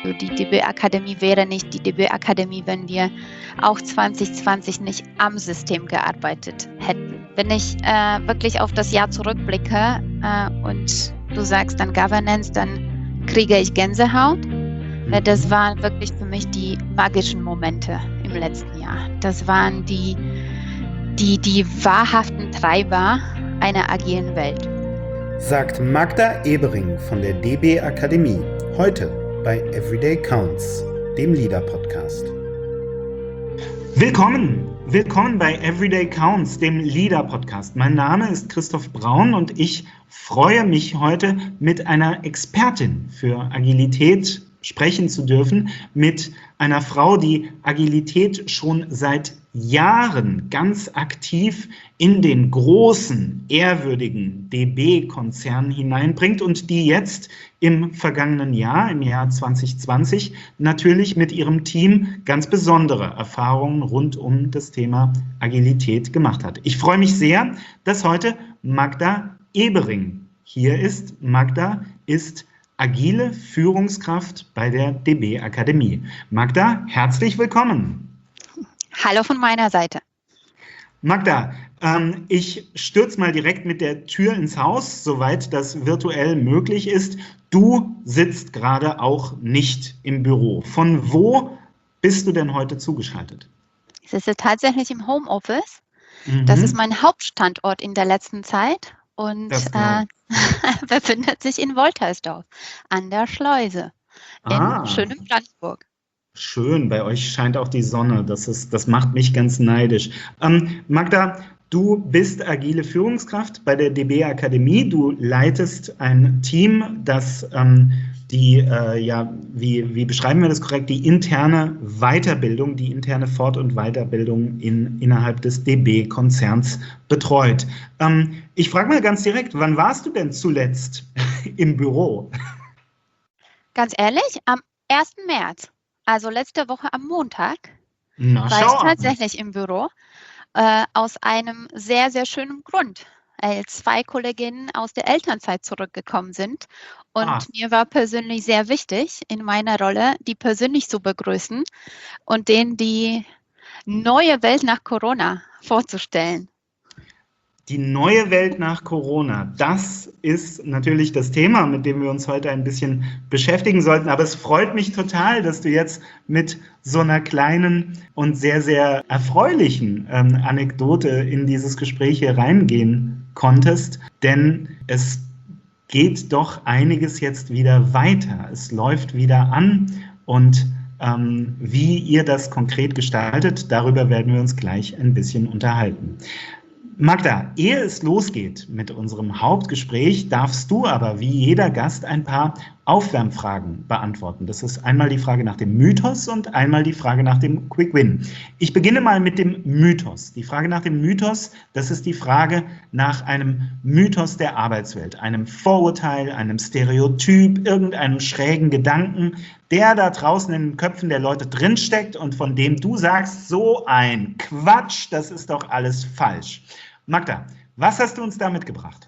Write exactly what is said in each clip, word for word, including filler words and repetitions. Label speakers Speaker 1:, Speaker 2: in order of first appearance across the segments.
Speaker 1: Die D B-Akademie wäre nicht die D B-Akademie, wenn wir auch zwanzig zwanzig nicht am System gearbeitet hätten. Wenn ich äh, wirklich auf das Jahr zurückblicke äh, und du sagst dann Governance, dann kriege ich Gänsehaut. Mhm. Das waren wirklich für mich die magischen Momente im letzten Jahr. Das waren die, die, die wahrhaften Treiber einer agilen Welt.
Speaker 2: Sagt Magda Ebering von der D B-Akademie. Heute bei Everyday Counts, dem Leader-Podcast.
Speaker 3: Willkommen, willkommen bei Everyday Counts, dem Leader-Podcast. Mein Name ist Christoph Braun und ich freue mich heute mit einer Expertin für Agilität sprechen zu dürfen, mit einer Frau, die Agilität schon seit Jahren ganz aktiv in den großen, ehrwürdigen D B-Konzern hineinbringt und die jetzt im vergangenen Jahr, im Jahr zwanzig zwanzig, natürlich mit ihrem Team ganz besondere Erfahrungen rund um das Thema Agilität gemacht hat. Ich freue mich sehr, dass heute Magda Ebering hier ist. Magda ist agile Führungskraft bei der D B-Akademie. Magda, herzlich willkommen.
Speaker 1: Hallo von meiner Seite.
Speaker 3: Magda, ähm, ich stürze mal direkt mit der Tür ins Haus, soweit das virtuell möglich ist. Du sitzt gerade auch nicht im Büro. Von wo bist du denn heute zugeschaltet?
Speaker 1: Ich sitze tatsächlich im Homeoffice. Mhm. Das ist mein Hauptstandort in der letzten Zeit und äh, befindet sich in Woltersdorf an der Schleuse in
Speaker 3: ah.
Speaker 1: schönem Brandenburg.
Speaker 3: Schön, bei euch scheint auch die Sonne, das, ist, das macht mich ganz neidisch. Ähm, Magda, du bist agile Führungskraft bei der D B-Akademie, du leitest ein Team, das ähm, die, äh, ja, wie, wie beschreiben wir das korrekt, die interne Weiterbildung, die interne Fort- und Weiterbildung in, innerhalb des D B-Konzerns betreut. Ähm, ich frage mal ganz direkt, wann warst du denn zuletzt im Büro?
Speaker 1: Ganz ehrlich, am ersten März. Also letzte Woche am Montag
Speaker 3: Na,
Speaker 1: war ich tatsächlich im Büro, äh, aus einem sehr, sehr schönen Grund, weil zwei Kolleginnen aus der Elternzeit zurückgekommen sind und ah. mir war persönlich sehr wichtig, in meiner Rolle die persönlich zu begrüßen und denen die neue Welt nach Corona vorzustellen.
Speaker 3: Die neue Welt nach Corona, das ist natürlich das Thema, mit dem wir uns heute ein bisschen beschäftigen sollten. Aber es freut mich total, dass du jetzt mit so einer kleinen und sehr, sehr erfreulichen ähm, Anekdote in dieses Gespräch hier reingehen konntest. Denn es geht doch einiges jetzt wieder weiter. Es läuft wieder an und ähm, wie ihr das konkret gestaltet, darüber werden wir uns gleich ein bisschen unterhalten. Magda, ehe es losgeht mit unserem Hauptgespräch, darfst du aber wie jeder Gast ein paar Aufwärmfragen beantworten. Das ist einmal die Frage nach dem Mythos und einmal die Frage nach dem Quick Win. Ich beginne mal mit dem Mythos. Die Frage nach dem Mythos, das ist die Frage nach einem Mythos der Arbeitswelt, einem Vorurteil, einem Stereotyp, irgendeinem schrägen Gedanken, der da draußen in den Köpfen der Leute drinsteckt und von dem du sagst, so ein Quatsch, das ist doch alles falsch. Magda, was hast du uns da mitgebracht?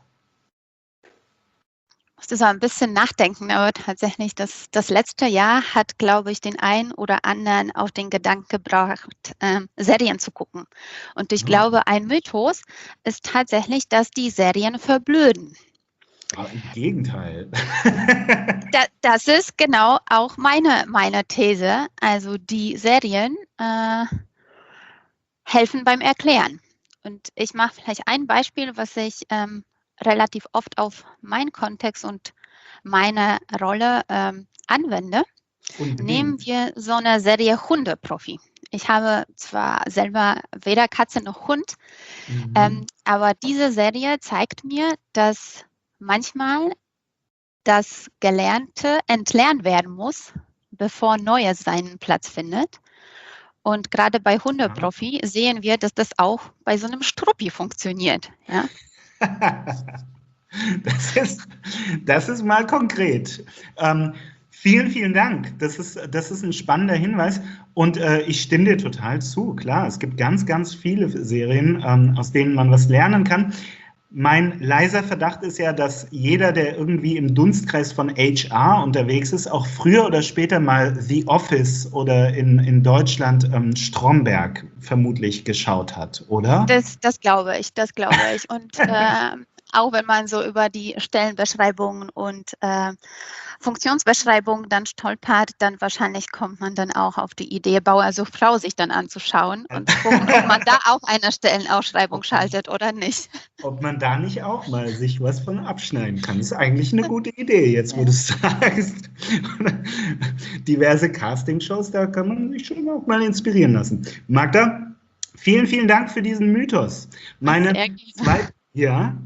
Speaker 1: Ich musste so ein bisschen nachdenken, aber tatsächlich das, das letzte Jahr hat, glaube ich, den einen oder anderen auf den Gedanken gebracht, ähm, Serien zu gucken. Und ich ja. glaube, ein Mythos ist tatsächlich, dass die Serien verblöden.
Speaker 3: Aber im Gegenteil.
Speaker 1: da, das ist genau auch meine, meine These. Also die Serien äh, helfen beim Erklären. Und ich mache vielleicht ein Beispiel, was ich ähm, relativ oft auf meinen Kontext und meine Rolle ähm, anwende. Unbedingt. Nehmen wir so eine Serie Hundeprofi. Ich habe zwar selber weder Katze noch Hund, mhm. ähm, aber diese Serie zeigt mir, dass manchmal das Gelernte entlernt werden muss, bevor Neues seinen Platz findet. Und gerade bei Hundeprofi ja. sehen wir, dass das auch bei so einem Struppi funktioniert. Ja?
Speaker 3: Das ist, das ist mal konkret. Ähm, vielen, vielen Dank. Das ist, das ist ein spannender Hinweis. Und äh, ich stimme dir total zu. Klar, es gibt ganz, ganz viele Serien, ähm, aus denen man was lernen kann. Mein leiser Verdacht ist ja, dass jeder, der irgendwie im Dunstkreis von H R unterwegs ist, auch früher oder später mal The Office oder in, in Deutschland ähm, Stromberg vermutlich geschaut hat, oder?
Speaker 1: Das, das glaube ich, das glaube ich. Und äh, auch wenn man so über die Stellenbeschreibungen und äh, Funktionsbeschreibungen dann stolpert, dann wahrscheinlich kommt man dann auch auf die Idee, Bauer sucht Frau sich dann anzuschauen und gucken, ob man da auch eine Stellenausschreibung
Speaker 3: Okay.
Speaker 1: schaltet oder nicht.
Speaker 3: Ob man da nicht auch mal sich was von abschneiden kann. Das ist eigentlich eine gute Idee, jetzt wo du es sagst. Diverse Castingshows, da kann man sich schon auch mal inspirieren lassen. Magda, vielen, vielen Dank für diesen Mythos. Meine zweite, ja,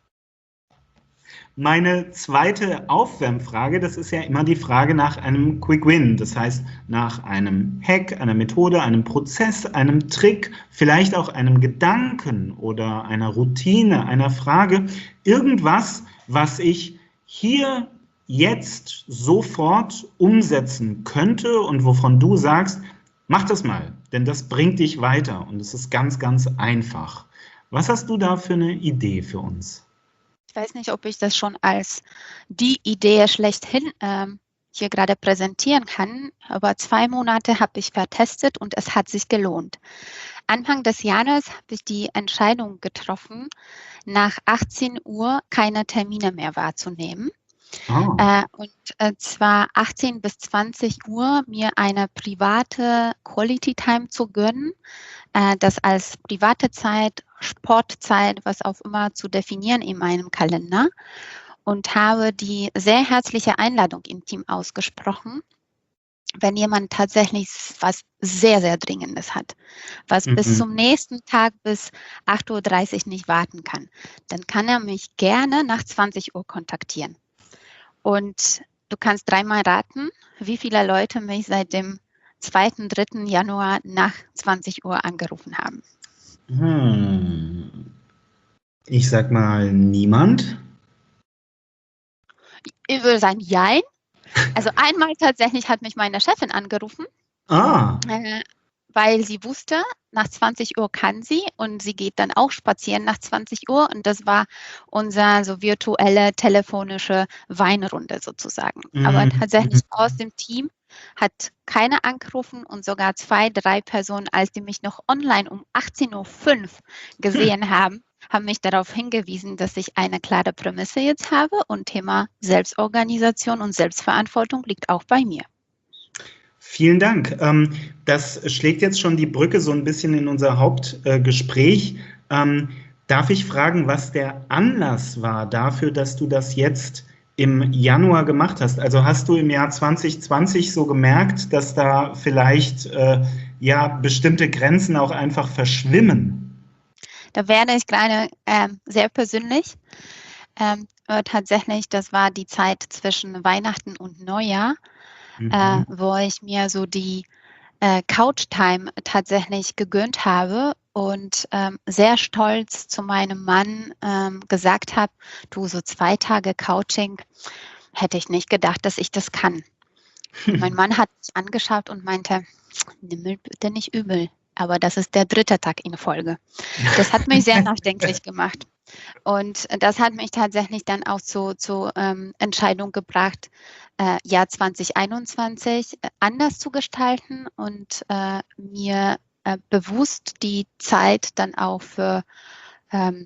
Speaker 3: meine zweite Aufwärmfrage, das ist ja immer die Frage nach einem Quick Win. Das heißt, nach einem Hack, einer Methode, einem Prozess, einem Trick, vielleicht auch einem Gedanken oder einer Routine, einer Frage. Irgendwas, was ich hier jetzt sofort umsetzen könnte und wovon du sagst, mach das mal, denn das bringt dich weiter und es ist ganz, ganz einfach. Was hast du da für eine Idee für uns?
Speaker 1: Ich weiß nicht, ob ich das schon als die Idee schlechthin ähm, hier gerade präsentieren kann, aber zwei Monate habe ich vertestet und es hat sich gelohnt. Anfang des Jahres habe ich die Entscheidung getroffen, nach achtzehn Uhr keine Termine mehr wahrzunehmen. Oh. Äh, und äh, zwar achtzehn bis zwanzig Uhr mir eine private Quality Time zu gönnen, äh, das als private Zeit, Sportzeit, was auch immer zu definieren in meinem Kalender und habe die sehr herzliche Einladung im Team ausgesprochen, wenn jemand tatsächlich was sehr, sehr Dringendes hat, was mhm. bis zum nächsten Tag bis acht Uhr dreißig nicht warten kann, dann kann er mich gerne nach zwanzig Uhr kontaktieren. Und du kannst dreimal raten, wie viele Leute mich seit dem zweiten, dritten Januar nach zwanzig Uhr angerufen haben.
Speaker 3: Hm. Ich sag mal niemand.
Speaker 1: Ich würde sagen, jein. Also einmal tatsächlich hat mich meine Chefin angerufen,
Speaker 3: ah.
Speaker 1: äh, weil sie wusste, nach zwanzig Uhr kann sie und sie geht dann auch spazieren nach zwanzig Uhr und das war unsere so virtuelle telefonische Weinrunde sozusagen. Mhm. Aber tatsächlich aus dem Team hat keiner angerufen und sogar zwei, drei Personen, als die mich noch online um achtzehn Uhr fünf gesehen hm. haben, haben mich darauf hingewiesen, dass ich eine klare Prämisse jetzt habe und Thema Selbstorganisation und Selbstverantwortung liegt auch bei mir.
Speaker 3: Vielen Dank. Das schlägt jetzt schon die Brücke so ein bisschen in unser Hauptgespräch. Darf ich fragen, was der Anlass war dafür, dass du das jetzt im Januar gemacht hast? Also hast du im Jahr zwanzig zwanzig so gemerkt, dass da vielleicht äh, ja bestimmte Grenzen auch einfach verschwimmen?
Speaker 1: Da werde ich gerade äh, sehr persönlich. Ähm, tatsächlich, das war die Zeit zwischen Weihnachten und Neujahr, mhm. äh, wo ich mir so die äh, Couch-Time tatsächlich gegönnt habe und ähm, sehr stolz zu meinem Mann ähm, gesagt habe, du, so zwei Tage Couching, hätte ich nicht gedacht, dass ich das kann. Hm. Mein Mann hat mich angeschaut und meinte, nimm mir bitte nicht übel, aber das ist der dritte Tag in Folge. Das hat mich sehr nachdenklich gemacht. Und das hat mich tatsächlich dann auch zu, zu ähm, Entscheidung gebracht, äh, Jahr zwanzig einundzwanzig äh, anders zu gestalten und äh, mir äh, bewusst die Zeit dann auch für, ähm,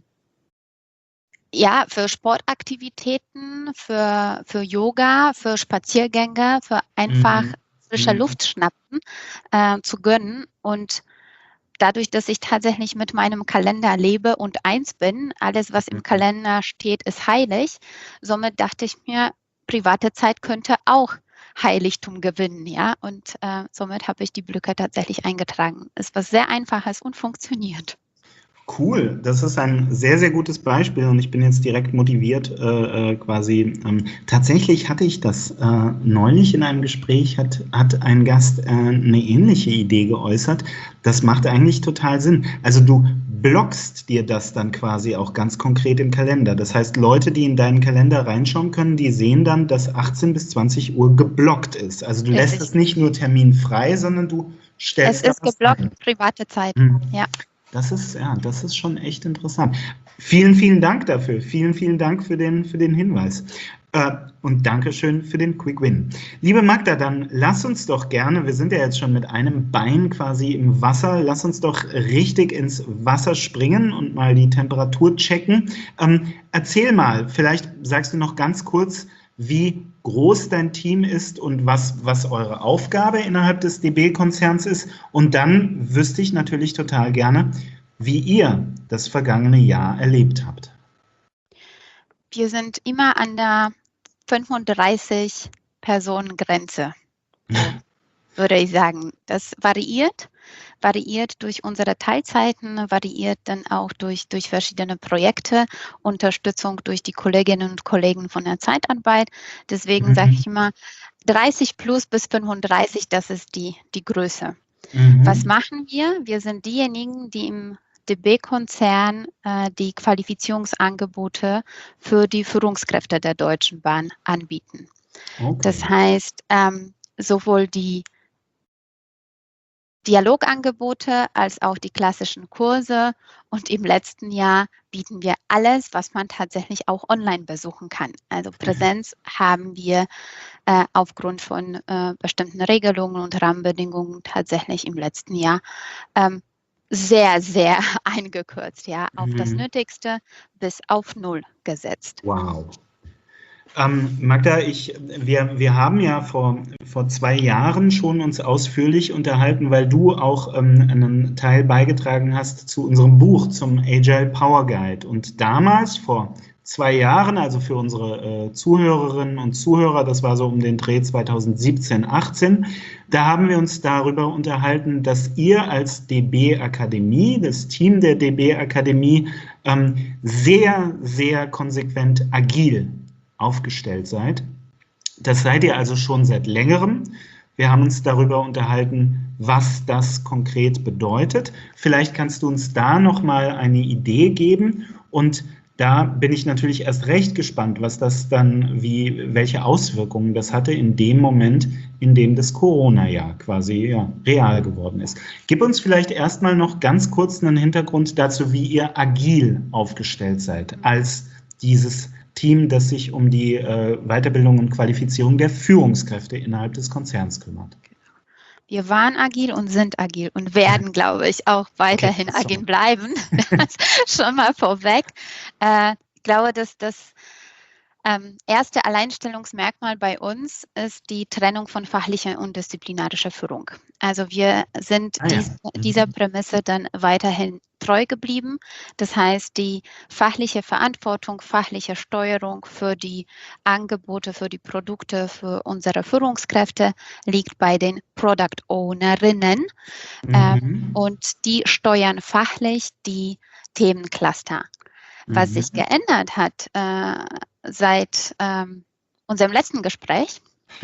Speaker 1: ja, für Sportaktivitäten, für, für Yoga, für Spaziergänge, für einfach mhm. frische mhm. Luft schnappen äh, zu gönnen. Und dadurch, dass ich tatsächlich mit meinem Kalender lebe und eins bin, alles, was im Kalender steht, ist heilig. Somit dachte ich mir, private Zeit könnte auch Heiligtum gewinnen, ja. Und äh, somit habe ich die Blöcke tatsächlich eingetragen. Es war sehr Einfaches und funktioniert.
Speaker 3: Cool, das ist ein sehr, sehr gutes Beispiel und ich bin jetzt direkt motiviert äh, quasi. Ähm, tatsächlich hatte ich das äh, neulich in einem Gespräch, hat, hat ein Gast äh, eine ähnliche Idee geäußert. Das macht eigentlich total Sinn. Also du blockst dir das dann quasi auch ganz konkret im Kalender. Das heißt, Leute, die in deinen Kalender reinschauen können, die sehen dann, dass achtzehn bis zwanzig Uhr geblockt ist. Also du lässt es nicht nur terminfrei, sondern du stellst
Speaker 1: es ist geblockt, ein. Private Zeit, hm. ja.
Speaker 3: Das ist, ja, das ist schon echt interessant. Vielen, vielen Dank dafür. Vielen, vielen Dank für den, für den Hinweis. Äh, und Dankeschön für den Quick Win. Liebe Magda, dann lass uns doch gerne, wir sind ja jetzt schon mit einem Bein quasi im Wasser, lass uns doch richtig ins Wasser springen und mal die Temperatur checken. Ähm, erzähl mal, vielleicht sagst du noch ganz kurz, wie groß dein Team ist und was, was eure Aufgabe innerhalb des D B-Konzerns ist. Und dann wüsste ich natürlich total gerne, wie ihr das vergangene Jahr erlebt habt.
Speaker 1: Wir sind immer an der fünfunddreißig Personen Grenze, würde ich sagen. Das variiert, variiert durch unsere Teilzeiten, variiert dann auch durch, durch verschiedene Projekte, Unterstützung durch die Kolleginnen und Kollegen von der Zeitarbeit. Deswegen mhm. sage ich immer, dreißig plus bis fünfunddreißig, das ist die, die Größe. Mhm. Was machen wir? Wir sind diejenigen, die im D B-Konzern äh, die Qualifizierungsangebote für die Führungskräfte der Deutschen Bahn anbieten. Okay. Das heißt, ähm, sowohl die Dialogangebote als auch die klassischen Kurse, und im letzten Jahr bieten wir alles, was man tatsächlich auch online besuchen kann. Also Präsenz haben wir äh, aufgrund von äh, bestimmten Regelungen und Rahmenbedingungen tatsächlich im letzten Jahr ähm, sehr, sehr eingekürzt, ja, auf mhm. das Nötigste bis auf Null gesetzt.
Speaker 3: Wow. Ähm, Magda, ich, wir, wir haben ja vor, vor zwei Jahren schon uns ausführlich unterhalten, weil du auch ähm, einen Teil beigetragen hast zu unserem Buch, zum Agile Power Guide. Und damals, vor zwei Jahren, also für unsere äh, Zuhörerinnen und Zuhörer, das war so um den Dreh zweitausendsiebzehn, achtzehn, da haben wir uns darüber unterhalten, dass ihr als D B-Akademie, das Team der D B-Akademie, ähm, sehr, sehr konsequent agil aufgestellt seid. Das seid ihr also schon seit längerem. Wir haben uns darüber unterhalten, was das konkret bedeutet. Vielleicht kannst du uns da nochmal eine Idee geben, und da bin ich natürlich erst recht gespannt, was das dann, wie, welche Auswirkungen das hatte in dem Moment, in dem das Corona-Jahr quasi ja, real geworden ist. Gib uns vielleicht erstmal noch ganz kurz einen Hintergrund dazu, wie ihr agil aufgestellt seid als dieses Team, das sich um die äh, Weiterbildung und Qualifizierung der Führungskräfte innerhalb des Konzerns kümmert.
Speaker 1: Wir waren agil und sind agil und werden, glaube ich, auch weiterhin okay, agil bleiben. Das schon mal vorweg. Äh, ich glaube, dass das ähm, erste Alleinstellungsmerkmal bei uns ist die Trennung von fachlicher und disziplinarischer Führung. Also wir sind ah, ja. dies, dieser Prämisse dann weiterhin treu geblieben. Das heißt, die fachliche Verantwortung, fachliche Steuerung für die Angebote, für die Produkte, für unsere Führungskräfte liegt bei den Product Ownerinnen. Mhm. Ähm, und die steuern fachlich die Themencluster. Was mhm. sich geändert hat äh, seit ähm, unserem letzten Gespräch,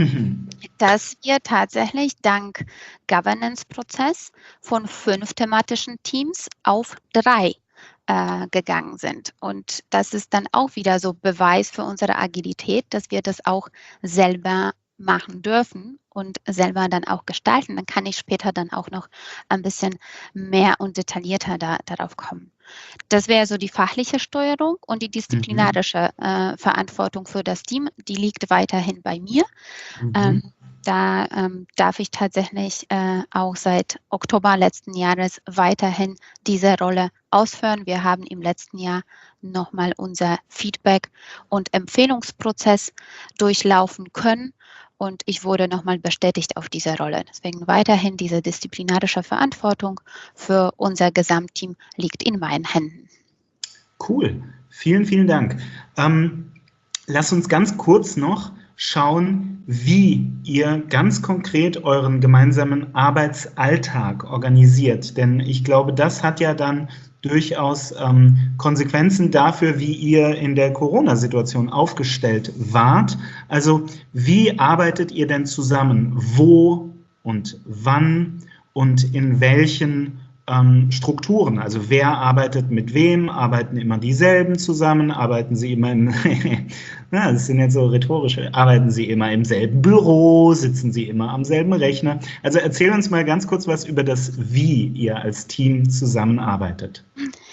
Speaker 1: dass wir tatsächlich dank Governance-Prozess von fünf thematischen Teams auf drei äh, gegangen sind. Und das ist dann auch wieder so Beweis für unsere Agilität, dass wir das auch selber machen dürfen und selber dann auch gestalten. Dann kann ich später dann auch noch ein bisschen mehr und detaillierter da, darauf kommen. Das wäre so die fachliche Steuerung, und die disziplinarische mhm. äh, Verantwortung für das Team, die liegt weiterhin bei mir. Mhm. Ähm, da ähm, darf ich tatsächlich äh, auch seit Oktober letzten Jahres weiterhin diese Rolle ausführen. Wir haben im letzten Jahr nochmal unser Feedback- und Empfehlungsprozess durchlaufen können. Und ich wurde nochmal bestätigt auf diese Rolle. Deswegen weiterhin diese disziplinarische Verantwortung für unser Gesamtteam liegt in meinen Händen.
Speaker 3: Cool, vielen, vielen Dank. Ähm, lass uns ganz kurz noch schauen, wie ihr ganz konkret euren gemeinsamen Arbeitsalltag organisiert. Denn ich glaube, das hat ja dann durchaus ähm, Konsequenzen dafür, wie ihr in der Corona-Situation aufgestellt wart. Also wie arbeitet ihr denn zusammen? Wo und wann und in welchen ähm, Strukturen. Also wer arbeitet mit wem? Arbeiten immer dieselben zusammen? Arbeiten sie immer im, ja, das sind jetzt so rhetorische, arbeiten sie immer im selben Büro? Sitzen sie immer am selben Rechner? Also erzähl uns mal ganz kurz was über das, wie ihr als Team zusammenarbeitet.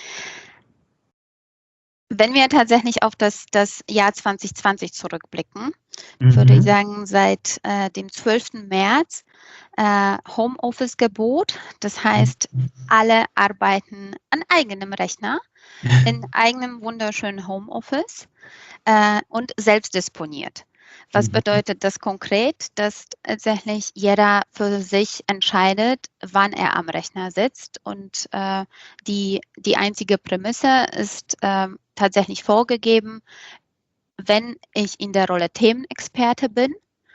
Speaker 1: Wenn wir tatsächlich auf das, das Jahr zwanzig zwanzig zurückblicken,
Speaker 3: Mhm.
Speaker 1: würde ich sagen, seit äh, dem zwölften März äh, Homeoffice-Gebot. Das heißt, alle arbeiten an eigenem Rechner, in eigenem wunderschönen Homeoffice äh, und selbst disponiert. Was
Speaker 3: Mhm.
Speaker 1: bedeutet das konkret? Dass tatsächlich jeder für sich entscheidet, wann er am Rechner sitzt, und äh, die, die einzige Prämisse ist äh, tatsächlich vorgegeben: Wenn ich in der Rolle Themenexperte bin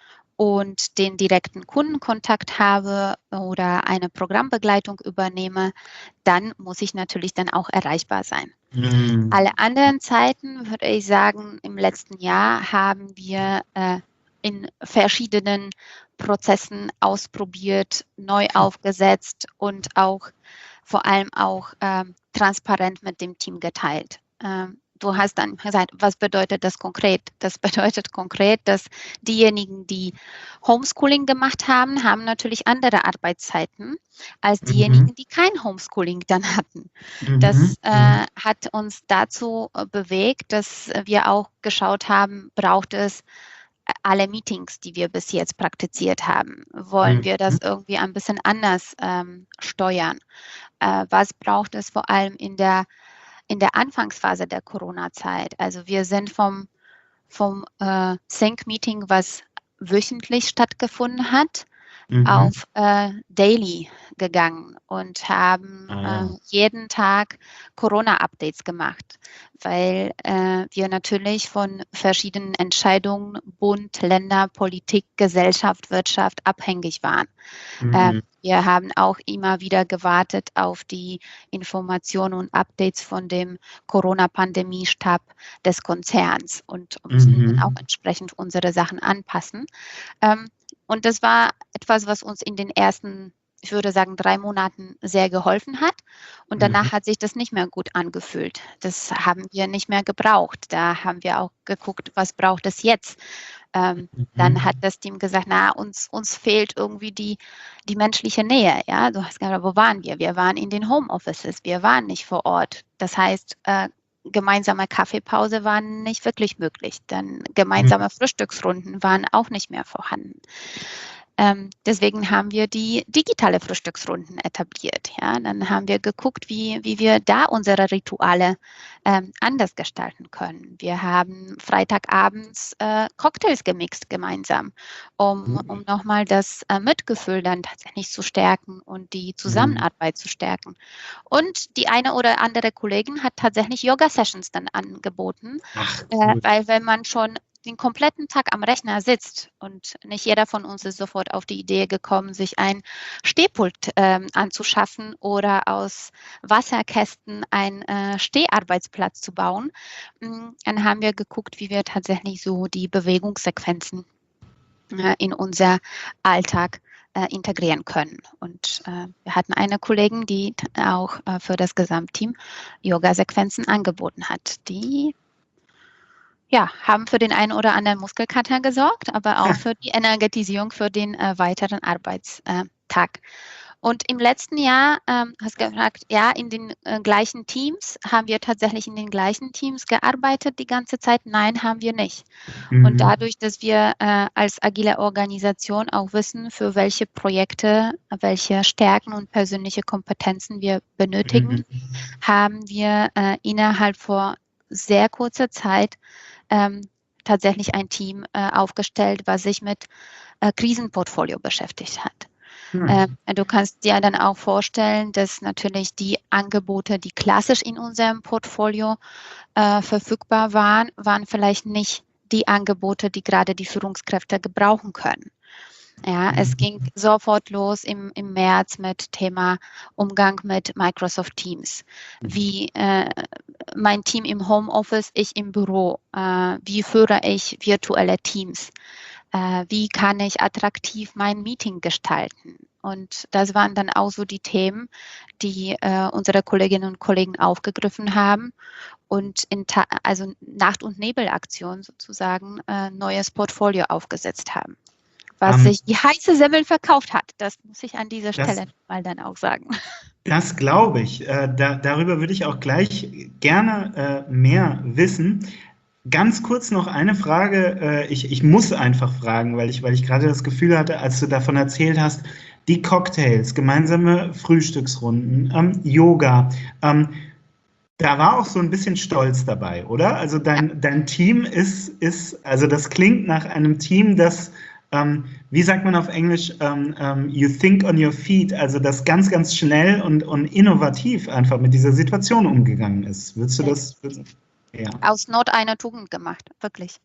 Speaker 1: und den direkten Kundenkontakt habe oder eine Programmbegleitung übernehme, dann muss ich natürlich dann auch erreichbar sein.
Speaker 3: Mhm.
Speaker 1: Alle anderen Zeiten, würde ich sagen, im letzten Jahr haben wir äh, in verschiedenen Prozessen ausprobiert, neu aufgesetzt und auch vor allem auch ähm, transparent mit dem Team geteilt. Ähm, du hast dann gesagt, was bedeutet das konkret? Das bedeutet konkret, dass diejenigen, die Homeschooling gemacht haben, haben natürlich andere Arbeitszeiten als diejenigen,
Speaker 3: Mhm.
Speaker 1: die kein Homeschooling dann hatten.
Speaker 3: Mhm.
Speaker 1: Das äh, hat uns dazu äh, bewegt, dass wir auch geschaut haben, braucht es äh, alle Meetings, die wir bis jetzt praktiziert haben? Wollen wir das irgendwie ein bisschen anders ähm, steuern? Äh, was braucht es vor allem in der, in der Anfangsphase der Corona-Zeit? Also wir sind vom, vom äh, Sync-Meeting, was wöchentlich stattgefunden hat,
Speaker 3: Mhm.
Speaker 1: auf äh, Daily gegangen und haben
Speaker 3: Ah, ja.
Speaker 1: äh, jeden Tag Corona-Updates gemacht, weil äh, wir natürlich von verschiedenen Entscheidungen, Bund, Länder, Politik, Gesellschaft, Wirtschaft abhängig waren.
Speaker 3: Mhm.
Speaker 1: Ähm, wir haben auch immer wieder gewartet auf die Informationen und Updates von dem Corona-Pandemie-Stab des Konzerns und mussten
Speaker 3: Mhm.
Speaker 1: dann auch entsprechend unsere Sachen anpassen. Ähm, und das war etwas, was uns in den ersten, ich würde sagen, drei Monaten sehr geholfen hat. Und danach
Speaker 3: Mhm.
Speaker 1: hat sich das nicht mehr gut angefühlt. Das haben wir nicht mehr gebraucht. Da haben wir auch geguckt, was braucht es jetzt? Ähm, dann hat das Team gesagt, na, uns, uns fehlt irgendwie die, die menschliche Nähe. Ja, du hast gesagt, wo waren wir? Wir waren in den Homeoffices, wir waren nicht vor Ort. Das heißt, äh, gemeinsame Kaffeepause waren nicht wirklich möglich. Dann gemeinsame Frühstücksrunden waren auch nicht mehr vorhanden. Ähm, deswegen haben wir die digitale Frühstücksrunden etabliert. Ja? Dann haben wir geguckt, wie, wie wir da unsere Rituale ähm, anders gestalten können. Wir haben Freitagabends äh, Cocktails gemixt gemeinsam, um, um nochmal das äh, Mitgefühl dann tatsächlich zu stärken und die Zusammenarbeit zu stärken. Und die eine oder andere Kollegin hat tatsächlich Yoga-Sessions dann angeboten,
Speaker 3: Ach,
Speaker 1: äh,
Speaker 3: cool.
Speaker 1: weil wenn man schon den kompletten Tag am Rechner sitzt und nicht jeder von uns ist sofort auf die Idee gekommen, sich ein Stehpult ähm, anzuschaffen oder aus Wasserkästen einen äh, Steharbeitsplatz zu bauen, mh, dann haben wir geguckt, wie wir tatsächlich so die Bewegungssequenzen äh, in unser Alltag äh, integrieren können. Und äh, wir hatten eine Kollegin, die t- auch äh, für das Gesamtteam Yoga-Sequenzen angeboten hat, die ja, haben für den einen oder anderen Muskelkater gesorgt, aber auch für die Energetisierung für den äh, weiteren Arbeitstag. Und im letzten Jahr, ähm, hast du gefragt, ja, in den äh, gleichen Teams, haben wir tatsächlich in den gleichen Teams gearbeitet die ganze Zeit? Nein, haben wir nicht.
Speaker 3: Mhm.
Speaker 1: Und dadurch, dass wir äh, als agile Organisation auch wissen, für welche Projekte, welche Stärken und persönliche Kompetenzen wir benötigen,
Speaker 3: Mhm.
Speaker 1: haben wir äh, innerhalb von sehr kurzer Zeit ähm, tatsächlich ein Team äh, aufgestellt, was sich mit äh, Krisenportfolio beschäftigt hat.
Speaker 3: Nice.
Speaker 1: Äh, du kannst dir dann auch vorstellen, dass natürlich die Angebote, die klassisch in unserem Portfolio äh, verfügbar waren, waren vielleicht nicht die Angebote, die gerade die Führungskräfte gebrauchen können. Ja, es ging sofort los im, im März mit Thema Umgang mit Microsoft Teams. Wie äh, mein Team im Homeoffice, ich im Büro. Äh, wie führe ich virtuelle Teams? Äh, wie kann ich attraktiv mein Meeting gestalten? Und das waren dann auch so die Themen, die äh, unsere Kolleginnen und Kollegen aufgegriffen haben und in Ta also Nacht- und Nebelaktion sozusagen äh, neues Portfolio aufgesetzt haben, was
Speaker 3: Ähm,
Speaker 1: sich die heiße Semmel verkauft hat. Das muss ich an dieser
Speaker 3: das-
Speaker 1: Stelle mal dann auch sagen.
Speaker 3: Das glaube ich. Äh, da, darüber würde ich auch gleich gerne äh, mehr wissen. Ganz kurz noch eine Frage. Äh, ich, ich muss einfach fragen, weil ich, weil ich gerade das Gefühl hatte, als du davon erzählt hast, die Cocktails, gemeinsame Frühstücksrunden, ähm, Yoga, ähm, da war auch so ein bisschen Stolz dabei, oder? Also dein, dein Team ist, ist, also das klingt nach einem Team, das, ähm, wie sagt man auf Englisch, ähm, ähm, you think on your feet, also das ganz, ganz schnell und, und innovativ einfach mit dieser Situation umgegangen ist. Würdest du das? Ja.
Speaker 1: Aus Not eine Tugend gemacht, wirklich.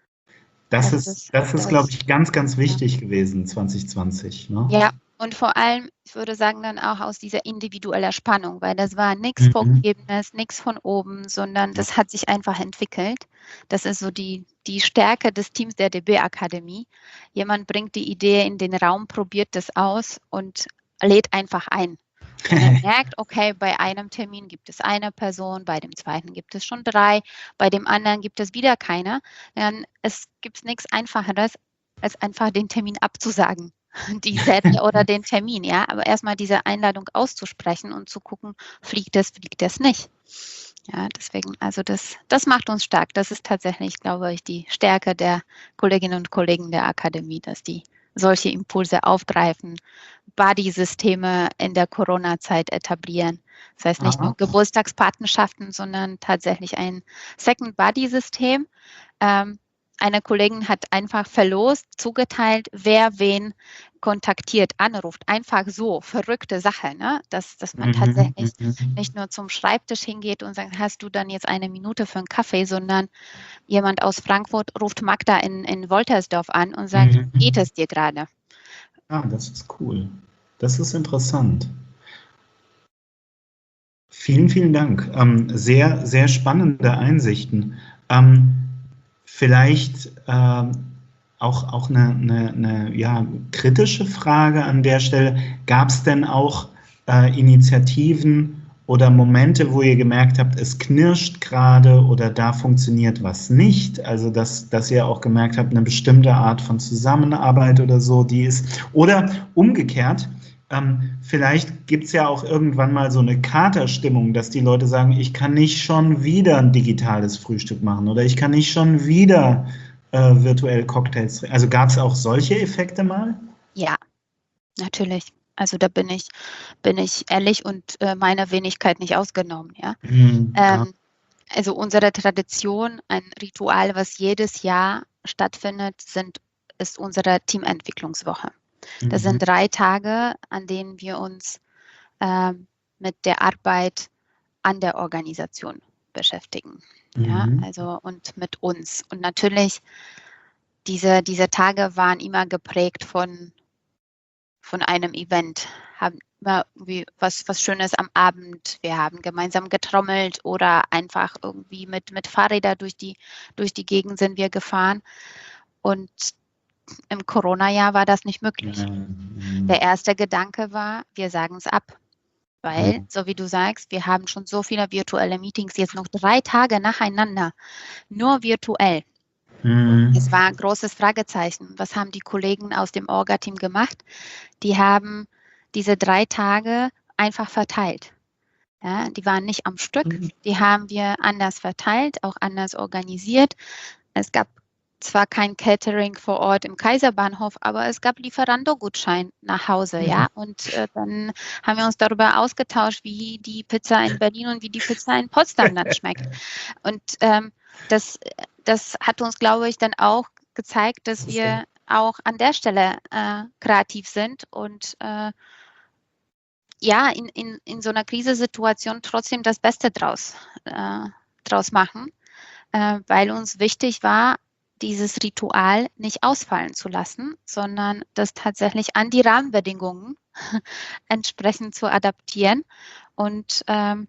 Speaker 3: Das
Speaker 1: Also
Speaker 3: ist,
Speaker 1: das,
Speaker 3: das ist,
Speaker 1: das,
Speaker 3: glaube ich, ganz, ganz
Speaker 1: ja.
Speaker 3: wichtig gewesen zwanzig zwanzig. Ne?
Speaker 1: Ja, und vor allem, ich würde sagen, dann auch aus dieser individueller Spannung, weil das war nichts
Speaker 3: Mhm.
Speaker 1: Vorgegebenes, nichts von oben, sondern das hat sich einfach entwickelt. Das ist so die, die Stärke des Teams der D B-Akademie. Jemand bringt die Idee in den Raum, probiert das aus und lädt einfach ein. Wenn er merkt, okay, bei einem Termin gibt es eine Person, bei dem zweiten gibt es schon drei, bei dem anderen gibt es wieder keine, dann es gibt nichts Einfacheres, als einfach den Termin abzusagen, die Serie oder den Termin, ja, aber erstmal diese Einladung auszusprechen und zu gucken, fliegt es, fliegt es nicht. Ja, deswegen, also das, das macht uns stark. Das ist tatsächlich, glaube ich, die Stärke der Kolleginnen und Kollegen der Akademie, dass die solche Impulse aufgreifen, Buddy-Systeme in der Corona-Zeit etablieren. Das heißt nicht nur Geburtstagspatenschaften, sondern tatsächlich ein Second Buddy-System. Ähm, eine Kollegin hat einfach verlost, zugeteilt, wer wen kontaktiert, anruft. Einfach so, verrückte Sache, ne? dass, dass man tatsächlich nicht nur zum Schreibtisch hingeht und sagt, hast du dann jetzt eine Minute für einen Kaffee, sondern jemand aus Frankfurt ruft Magda in, in Woltersdorf an und sagt,
Speaker 3: Mhm.
Speaker 1: wie geht es dir gerade?
Speaker 3: Ah, das ist cool. Das ist interessant. Vielen, vielen Dank. Ähm, sehr, sehr spannende Einsichten. Ähm, vielleicht ähm, auch, auch eine, eine, eine ja, kritische Frage an der Stelle. Gab es denn auch äh, Initiativen oder Momente, wo ihr gemerkt habt, es knirscht gerade oder da funktioniert was nicht? Also, dass, dass ihr auch gemerkt habt, eine bestimmte Art von Zusammenarbeit oder so, die ist, oder umgekehrt, ähm, vielleicht gibt es ja auch irgendwann mal so eine Katerstimmung, dass die Leute sagen, ich kann nicht schon wieder ein digitales Frühstück machen oder ich kann nicht schon wieder äh, virtuell Cocktails trinken. Also gab es auch solche Effekte mal?
Speaker 1: Ja, natürlich. Also da bin ich, bin ich ehrlich und äh, meiner Wenigkeit nicht ausgenommen. Ja?
Speaker 3: Mhm.
Speaker 1: Ähm, also unsere Tradition, ein Ritual, was jedes Jahr stattfindet, sind, ist unsere Teamentwicklungswoche. Das sind drei Tage, an denen wir uns äh, mit der Arbeit an der Organisation beschäftigen.
Speaker 3: Mhm.
Speaker 1: Ja, also und mit uns. Und natürlich, diese, diese Tage waren immer geprägt von, von einem Event, haben immer irgendwie was, was Schönes am Abend. Wir haben gemeinsam getrommelt oder einfach irgendwie mit, mit Fahrrädern durch die, durch die Gegend sind wir gefahren. Und im Corona-Jahr war das nicht möglich.
Speaker 3: Mhm.
Speaker 1: Der erste Gedanke war, wir sagen es ab. Weil, so wie du sagst, wir haben schon so viele virtuelle Meetings, jetzt noch drei Tage nacheinander, nur virtuell.
Speaker 3: Mhm.
Speaker 1: Es war ein großes Fragezeichen. Was haben die Kollegen aus dem Orga-Team gemacht? Die haben diese drei Tage einfach verteilt. Ja, die waren nicht am Stück, die haben wir anders verteilt, auch anders organisiert. Es gab zwar kein Catering vor Ort im Kaiserbahnhof, aber es gab Lieferando-Gutschein nach Hause, ja. Und äh, dann haben wir uns darüber ausgetauscht, wie die Pizza in Berlin und wie die Pizza in Potsdam dann schmeckt. Und ähm, das, das hat uns, glaube ich, dann auch gezeigt, dass wir auch an der Stelle äh, kreativ sind und äh, ja, in, in, in so einer Krisensituation trotzdem das Beste draus, äh, draus machen, äh, weil uns wichtig war, dieses Ritual nicht ausfallen zu lassen, sondern das tatsächlich an die Rahmenbedingungen entsprechend zu adaptieren und ähm,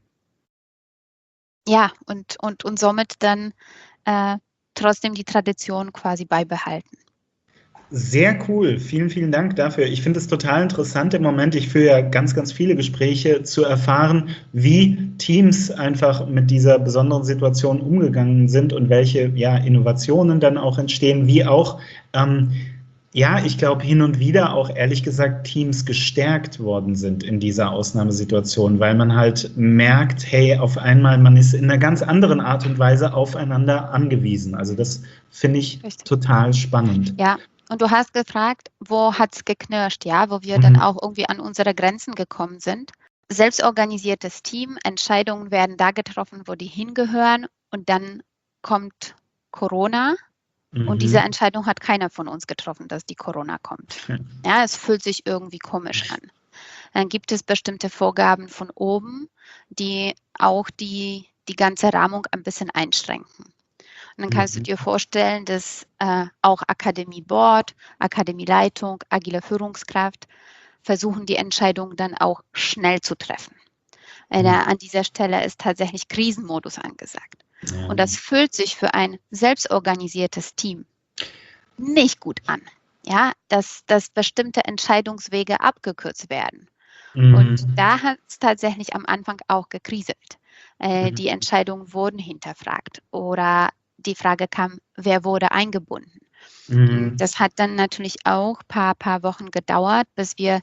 Speaker 1: ja, und, und, und somit dann äh, trotzdem die Tradition quasi beibehalten.
Speaker 3: Sehr cool. Vielen, vielen Dank dafür. Ich finde es total interessant im Moment. Ich führe ja ganz, ganz viele Gespräche zu erfahren, wie Teams einfach mit dieser besonderen Situation umgegangen sind und welche ja, Innovationen dann auch entstehen, wie auch, ähm, ja, ich glaube, hin und wieder auch ehrlich gesagt Teams gestärkt worden sind in dieser Ausnahmesituation, weil man halt merkt, hey, auf einmal, man ist in einer ganz anderen Art und Weise aufeinander angewiesen. Also das finde ich
Speaker 1: Richtig.
Speaker 3: total spannend.
Speaker 1: Ja. Und du hast gefragt, wo hat es geknirscht, ja, wo wir
Speaker 3: Mhm.
Speaker 1: dann auch irgendwie an unsere Grenzen gekommen sind. Selbstorganisiertes Team, Entscheidungen werden da getroffen, wo die hingehören und dann kommt Corona
Speaker 3: Mhm.
Speaker 1: und diese Entscheidung hat keiner von uns getroffen, dass die Corona kommt. Ja, es fühlt sich irgendwie komisch an. Dann gibt es bestimmte Vorgaben von oben, die auch die, die ganze Rahmung ein bisschen einschränken. Und dann kannst
Speaker 3: Mhm.
Speaker 1: du dir vorstellen, dass äh, auch Akademie Board, Akademieleitung, agile Führungskraft versuchen, die Entscheidungen dann auch schnell zu treffen. Äh,
Speaker 3: Mhm.
Speaker 1: an dieser Stelle ist tatsächlich Krisenmodus angesagt.
Speaker 3: Ja.
Speaker 1: Und das fühlt sich für ein selbstorganisiertes Team nicht gut an. Ja, dass, dass bestimmte Entscheidungswege abgekürzt werden.
Speaker 3: Mhm.
Speaker 1: Und da hat es tatsächlich am Anfang auch gekriselt. Äh,
Speaker 3: Mhm.
Speaker 1: die Entscheidungen wurden hinterfragt oder die Frage kam, wer wurde eingebunden?
Speaker 3: Mhm.
Speaker 1: Das hat dann natürlich auch ein paar, paar Wochen gedauert, bis wir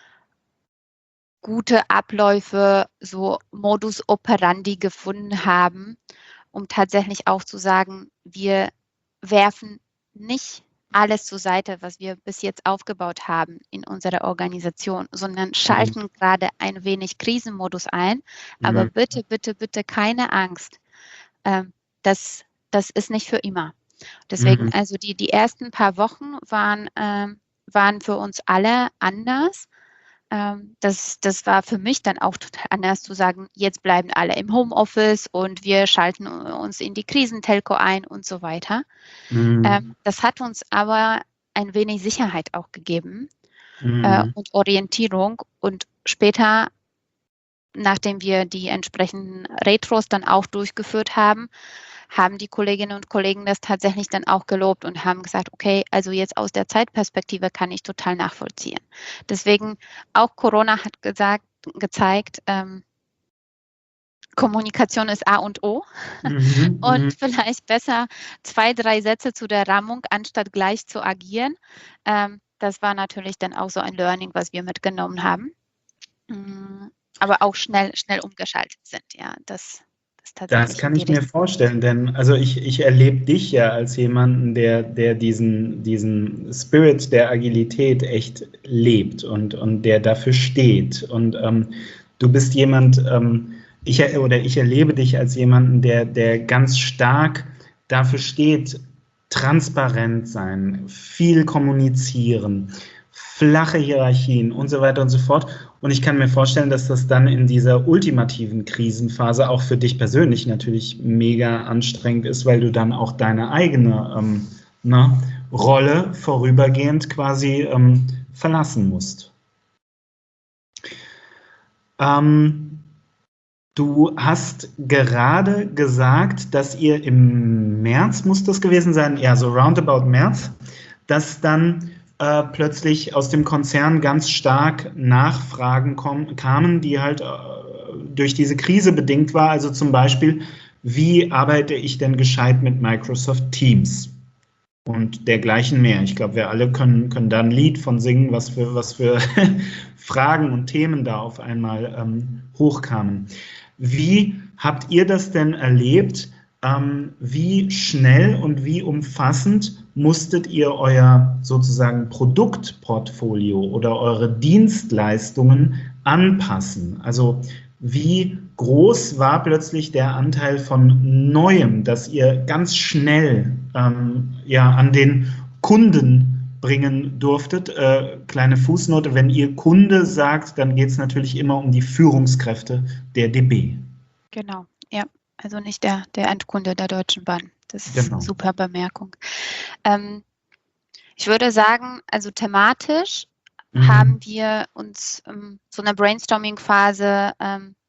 Speaker 1: gute Abläufe, so Modus operandi gefunden haben, um tatsächlich auch zu sagen, wir werfen nicht alles zur Seite, was wir bis jetzt aufgebaut haben in unserer Organisation, sondern schalten mhm. gerade ein wenig Krisenmodus ein. Aber mhm. bitte, bitte, bitte keine Angst. Ähm, das, das ist nicht für immer. Deswegen, mhm. also die, die ersten paar Wochen waren, ähm, waren für uns alle anders. Ähm, das, das war für mich dann auch total anders zu sagen, jetzt bleiben alle im Homeoffice und wir schalten uns in die Krisentelco ein und so weiter. Mhm. Ähm, das hat uns aber ein wenig Sicherheit auch gegeben mhm. äh, und Orientierung. Und später, nachdem wir die entsprechenden Retros dann auch durchgeführt haben, haben die Kolleginnen und Kollegen das tatsächlich dann auch gelobt und haben gesagt, okay, also jetzt aus der Zeitperspektive kann ich total nachvollziehen. Deswegen, auch Corona hat gesagt, gezeigt, ähm, Kommunikation ist A und O mhm, und mhm. vielleicht besser zwei, drei Sätze zu der Rahmung, anstatt gleich zu agieren. Ähm, das war natürlich dann auch so ein Learning, was wir mitgenommen haben, ähm, aber auch schnell, schnell umgeschaltet sind, ja, das
Speaker 3: Das kann ich mir vorstellen, denn also ich, ich erlebe dich ja als jemanden, der, der diesen, diesen Spirit der Agilität echt lebt und, und der dafür steht. Und ähm, du bist jemand, ähm, ich, oder ich erlebe dich als jemanden, der, der ganz stark dafür steht, transparent sein, viel kommunizieren, flache Hierarchien und so weiter und so fort. Und ich kann mir vorstellen, dass das dann in dieser ultimativen Krisenphase auch für dich persönlich natürlich mega anstrengend ist, weil du dann auch deine eigene ähm, na, Rolle vorübergehend quasi ähm, verlassen musst. Ähm, du hast gerade gesagt, dass ihr im März, muss das gewesen sein, ja, so roundabout März, dass dann Äh, plötzlich aus dem Konzern ganz stark Nachfragen kom- kamen, die halt äh, durch diese Krise bedingt war. Also zum Beispiel, wie arbeite ich denn gescheit mit Microsoft Teams und dergleichen mehr. Ich glaube, wir alle können, können da ein Lied von singen, was für, was für Fragen und Themen da auf einmal ähm, hochkamen. Wie habt ihr das denn erlebt? Ähm, wie schnell und wie umfassend musstet ihr euer sozusagen Produktportfolio oder eure Dienstleistungen anpassen? Also wie groß war plötzlich der Anteil von Neuem, das ihr ganz schnell ähm, ja, an den Kunden bringen durftet? Äh, kleine Fußnote, wenn ihr Kunde sagt, dann geht es natürlich immer um die Führungskräfte der D B.
Speaker 1: Genau, ja. Also nicht der, der Endkunde der Deutschen Bahn. Das ist
Speaker 3: Genau.
Speaker 1: eine super Bemerkung. Ähm, ich würde sagen, also thematisch mhm. haben wir uns ähm, so eine Brainstorming-Phase ähm,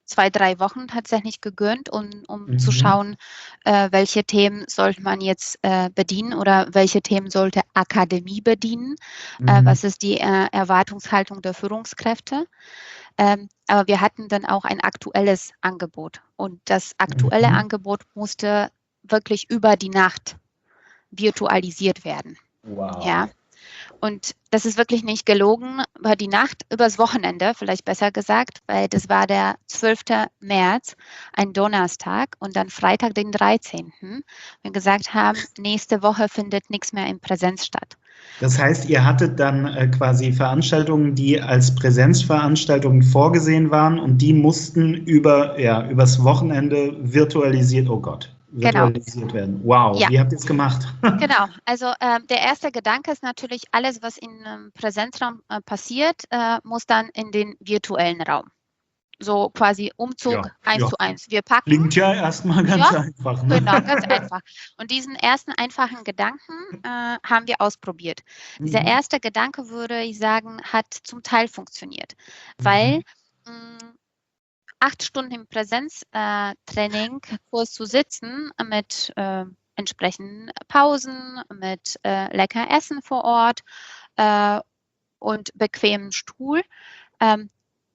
Speaker 1: zwei, drei Wochen tatsächlich gegönnt, um, um
Speaker 3: Mhm.
Speaker 1: zu schauen, äh, welche Themen sollte man jetzt äh, bedienen oder welche Themen sollte Akademie bedienen. Äh,
Speaker 3: Mhm.
Speaker 1: was ist die äh, Erwartungshaltung der Führungskräfte? Ähm, aber wir hatten dann auch ein aktuelles Angebot. Und das aktuelle
Speaker 3: Mhm.
Speaker 1: Angebot musste wirklich über die Nacht virtualisiert werden.
Speaker 3: Wow.
Speaker 1: Ja. Und das ist wirklich nicht gelogen, über die Nacht, übers Wochenende, vielleicht besser gesagt, weil das war der zwölfte März, ein Donnerstag, und dann Freitag, den dreizehnten Wir gesagt haben, nächste Woche findet nichts mehr in Präsenz statt.
Speaker 3: Das heißt, ihr hattet dann äh, quasi Veranstaltungen, die als Präsenzveranstaltungen vorgesehen waren und die mussten über, ja, übers Wochenende virtualisiert, oh Gott,
Speaker 1: Genau.
Speaker 3: virtualisiert werden. Wow,
Speaker 1: Ja.
Speaker 3: wie habt ihr es gemacht?
Speaker 1: Genau, also äh, der erste Gedanke ist natürlich, alles, was in einem Präsenzraum äh, passiert, äh, muss dann in den virtuellen Raum. So quasi Umzug
Speaker 3: Ja,
Speaker 1: eins
Speaker 3: ja.
Speaker 1: zu eins. Wir packen.
Speaker 3: Klingt ja erstmal ganz
Speaker 1: Ja,
Speaker 3: einfach. Ne?
Speaker 1: Genau, ganz einfach. Und diesen ersten einfachen Gedanken äh, haben wir ausprobiert. Dieser
Speaker 3: Mhm.
Speaker 1: erste Gedanke, würde ich sagen, hat zum Teil funktioniert, weil mh, acht Stunden im Präsenztraining äh, Kurs zu sitzen mit äh, entsprechenden Pausen, mit äh, lecker Essen vor Ort äh, und bequemem Stuhl, ähm,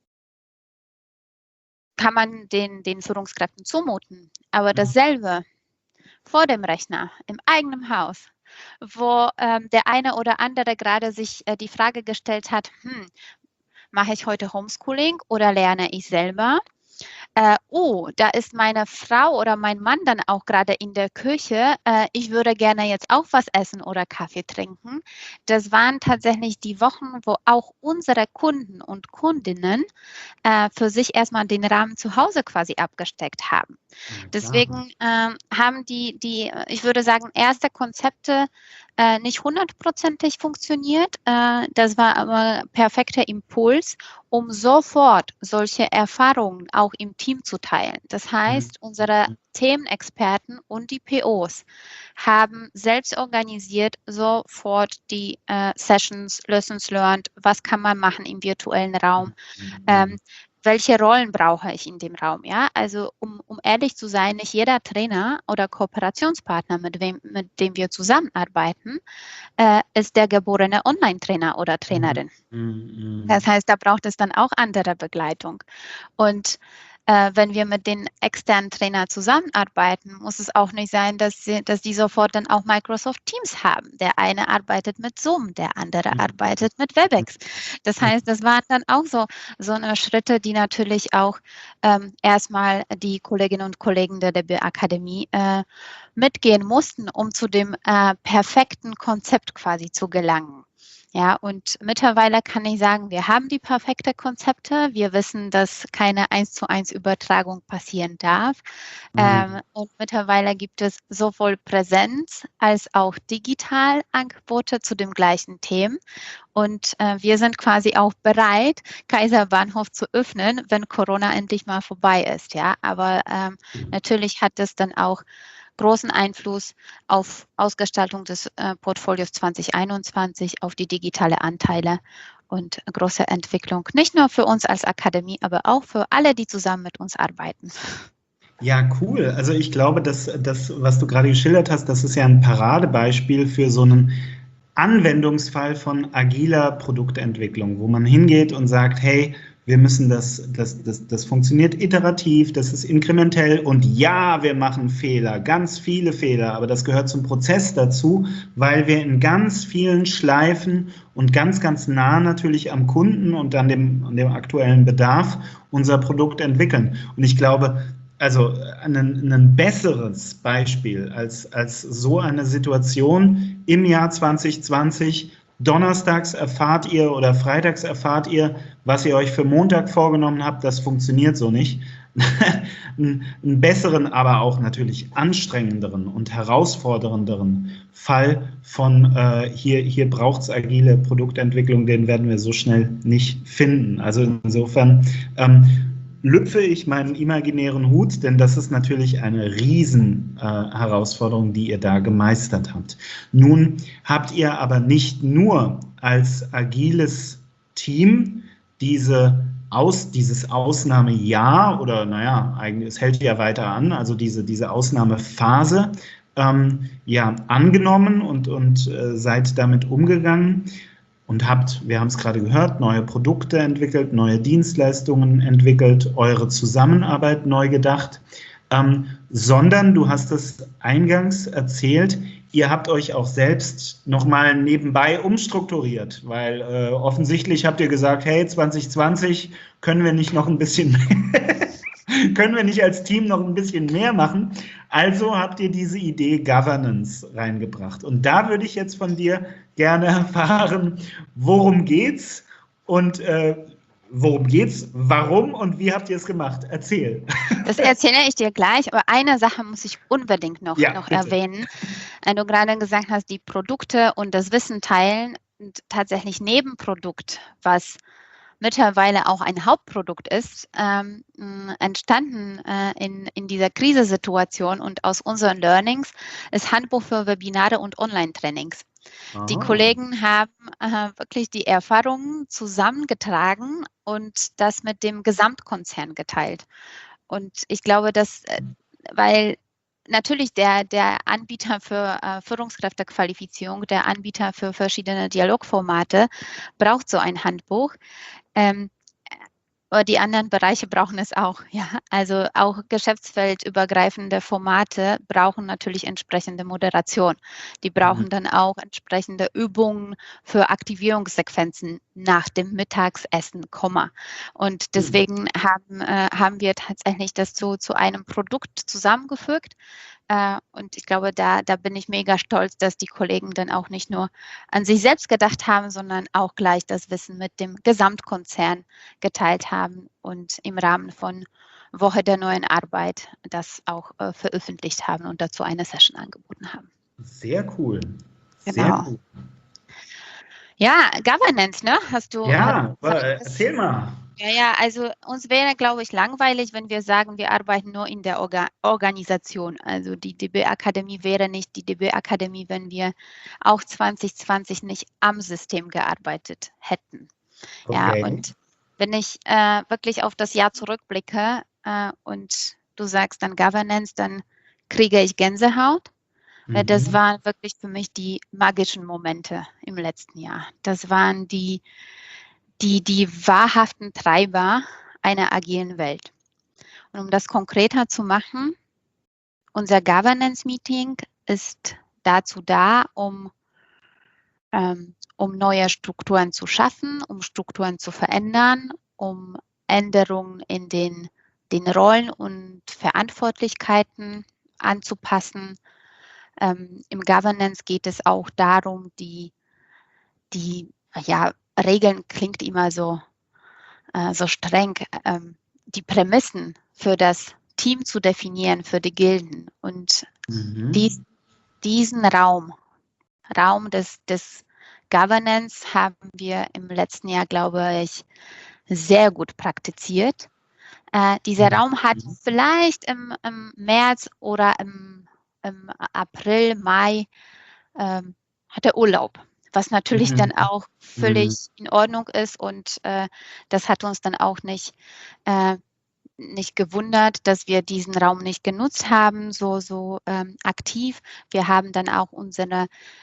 Speaker 1: kann man den, den Führungskräften zumuten. Aber dasselbe vor dem Rechner, im eigenen Haus, wo ähm, der eine oder andere gerade sich äh, die Frage gestellt hat, hm, mache ich heute Homeschooling oder lerne ich selber? Äh, oh, da ist meine Frau oder mein Mann dann auch gerade in der Küche. Äh, ich würde gerne jetzt auch was essen oder Kaffee trinken. Das waren tatsächlich die Wochen, wo auch unsere Kunden und Kundinnen äh, für sich erstmal den Rahmen zu Hause quasi abgesteckt haben. Deswegen ähm, haben die, die, ich würde sagen, erste Konzepte äh, nicht hundertprozentig funktioniert. Äh, das war aber perfekter Impuls, um sofort solche Erfahrungen auch im Team zu teilen. Das heißt, unsere Themenexperten und die P Os haben selbst organisiert sofort die äh, Sessions, Lessons learned, was kann man machen im virtuellen Raum, ähm, welche Rollen brauche ich in dem Raum, ja? Also um, um ehrlich zu sein, nicht jeder Trainer oder Kooperationspartner, mit wem, mit dem wir zusammenarbeiten, äh, ist der geborene Online-Trainer oder Trainerin.
Speaker 3: Mhm.
Speaker 1: Das heißt, da braucht es dann auch andere Begleitung. Und äh, wenn wir mit den externen Trainern zusammenarbeiten, muss es auch nicht sein, dass, sie, dass die sofort dann auch Microsoft Teams haben. Der eine arbeitet mit Zoom, der andere
Speaker 3: Mhm.
Speaker 1: arbeitet mit Webex. Das heißt, das waren dann auch so, so eine Schritte, die natürlich auch ähm, erstmal die Kolleginnen und Kollegen der D B Akademie äh, mitgehen mussten, um zu dem äh, perfekten Konzept quasi zu gelangen. Ja, und mittlerweile kann ich sagen, wir haben die perfekte Konzepte. Wir wissen, dass keine eins zu eins Übertragung passieren darf.
Speaker 3: Mhm.
Speaker 1: Ähm, und mittlerweile gibt es sowohl Präsenz als auch digital Angebote zu dem gleichen Themen. Und äh, wir sind quasi auch bereit, Kaiserbahnhof zu öffnen, wenn Corona endlich mal vorbei ist. Ja, aber ähm, natürlich hat es dann auch großen Einfluss auf Ausgestaltung des äh, Portfolios zwanzig einundzwanzig, auf die digitale Anteile und große Entwicklung, nicht nur für uns als Akademie, aber auch für alle, die zusammen mit uns arbeiten.
Speaker 3: Ja, cool. Also ich glaube, dass das, was du gerade geschildert hast, das ist ja ein Paradebeispiel für so einen Anwendungsfall von agiler Produktentwicklung, wo man hingeht und sagt, hey, wir müssen das, das, das, das funktioniert iterativ, das ist inkrementell und ja, wir machen Fehler, ganz viele Fehler, aber das gehört zum Prozess dazu, weil wir in ganz vielen Schleifen und ganz, ganz nah natürlich am Kunden und an dem, an dem aktuellen Bedarf unser Produkt entwickeln. Und ich glaube, also ein, ein besseres Beispiel als, als so eine Situation im Jahr zwanzig zwanzig, donnerstags erfahrt ihr oder freitags erfahrt ihr, was ihr euch für Montag vorgenommen habt, das funktioniert so nicht. einen, einen besseren, aber auch natürlich anstrengenderen und herausfordernderen Fall von äh, hier, hier braucht es agile Produktentwicklung, den werden wir so schnell nicht finden. Also insofern ähm, lüpfe ich meinen imaginären Hut, denn das ist natürlich eine riesen äh, Herausforderung, die ihr da gemeistert habt. Nun habt ihr aber nicht nur als agiles Team diese aus, dieses Ausnahmejahr oder naja, eigentlich, es hält ja weiter an, also diese, diese Ausnahmephase, ähm, ja, angenommen und, und äh, seid damit umgegangen und habt, wir haben es gerade gehört, neue Produkte entwickelt, neue Dienstleistungen entwickelt, eure Zusammenarbeit neu gedacht, ähm, sondern du hast es eingangs erzählt, ihr habt euch auch selbst nochmal nebenbei umstrukturiert, weil äh, offensichtlich habt ihr gesagt, hey, zwanzig zwanzig können wir nicht noch ein bisschen können wir nicht als Team noch ein bisschen mehr machen. Also habt ihr diese Idee Governance reingebracht. Und da würde ich jetzt von dir gerne erfahren, worum geht's und äh, worum geht's, warum und wie habt ihr es gemacht? Erzähl.
Speaker 1: Das erzähle ich dir gleich, aber eine Sache muss ich unbedingt noch,
Speaker 3: Ja,
Speaker 1: noch
Speaker 3: bitte.
Speaker 1: erwähnen. Weil du gerade gesagt hast, die Produkte und das Wissen teilen, und tatsächlich Nebenprodukt, was mittlerweile auch ein Hauptprodukt ist, ähm, entstanden äh, in, in dieser Krisensituation und aus unseren Learnings, ist Handbuch für Webinare und Online-Trainings. Die
Speaker 3: Ah.
Speaker 1: Kollegen haben äh, wirklich die Erfahrungen zusammengetragen und das mit dem Gesamtkonzern geteilt. Und ich glaube, dass, äh, weil natürlich der, der Anbieter für äh, Führungskräftequalifizierung, der Anbieter für verschiedene Dialogformate braucht so ein Handbuch. Ähm, aber die anderen Bereiche brauchen es auch, ja. Also auch geschäftsfeldübergreifende Formate brauchen natürlich entsprechende Moderation. Die brauchen
Speaker 3: Mhm.
Speaker 1: dann auch entsprechende Übungen für Aktivierungssequenzen nach dem Mittagsessen, Komma. Und deswegen haben, äh, haben wir tatsächlich das so zu einem Produkt zusammengefügt. Äh, und ich glaube, da, da bin ich mega stolz, dass die Kollegen dann auch nicht nur an sich selbst gedacht haben, sondern auch gleich das Wissen mit dem Gesamtkonzern geteilt haben und im Rahmen von Woche der neuen Arbeit das auch äh, veröffentlicht haben und dazu eine Session angeboten haben.
Speaker 3: Sehr cool. Sehr
Speaker 1: Genau.
Speaker 3: cool.
Speaker 1: Ja, Governance, ne? Hast du.
Speaker 3: Ja,
Speaker 1: äh,
Speaker 3: äh, erzähl mal.
Speaker 1: Ja, ja, also uns wäre, glaube ich, langweilig, wenn wir sagen, wir arbeiten nur in der Orga Organisation. Also die D B-Akademie wäre nicht die D B-Akademie, wenn wir auch zwanzig zwanzig nicht am System gearbeitet hätten. Ja,
Speaker 3: Okay.
Speaker 1: und wenn ich äh, wirklich auf das Jahr zurückblicke äh, und du sagst dann Governance, dann kriege ich Gänsehaut. Weil das
Speaker 3: Mhm.
Speaker 1: waren wirklich für mich die magischen Momente im letzten Jahr. Das waren die Die, die wahrhaften Treiber einer agilen Welt. Und um das konkreter zu machen, unser Governance-Meeting ist dazu da, um, ähm, um neue Strukturen zu schaffen, um Strukturen zu verändern, um Änderungen in den, den Rollen und Verantwortlichkeiten anzupassen. Ähm, Im Governance geht es auch darum, die, die ja, Regeln klingt immer so so streng, ähm, die Prämissen für das Team zu definieren, für die Gilden. Und
Speaker 3: Mhm.
Speaker 1: dies, diesen Raum, Raum des, des Governance haben wir im letzten Jahr, glaube ich, sehr gut praktiziert. Äh, dieser
Speaker 3: Mhm.
Speaker 1: Raum hat vielleicht im, im März oder im, im April, Mai, ähm, hat er Urlaub, was natürlich
Speaker 3: Mhm.
Speaker 1: dann auch völlig
Speaker 3: Mhm.
Speaker 1: in Ordnung ist und äh, das hat uns dann auch nicht, äh, nicht gewundert, dass wir diesen Raum nicht genutzt haben, so, so ähm, aktiv. Wir haben dann auch unsere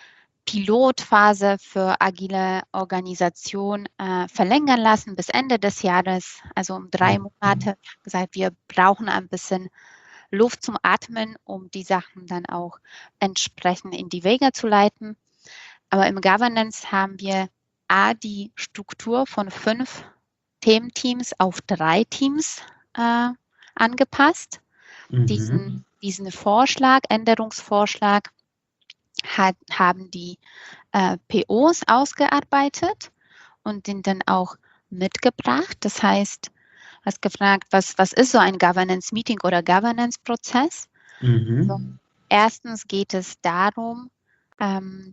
Speaker 1: Pilotphase für agile Organisation äh, verlängern lassen bis Ende des Jahres, also um drei Monate. Wir haben gesagt, wir brauchen ein bisschen Luft zum Atmen, um die Sachen dann auch entsprechend in die Wege zu leiten. Aber im Governance haben wir A, die Struktur von fünf Thementeams auf drei Teams äh, angepasst.
Speaker 3: Mhm.
Speaker 1: Diesen, diesen Vorschlag, Änderungsvorschlag, hat, haben die äh, P Os ausgearbeitet und den dann auch mitgebracht. Das heißt, du hast gefragt, was, was ist so ein Governance-Meeting oder Governance-Prozess?
Speaker 3: Mhm.
Speaker 1: So, erstens geht es darum, ähm,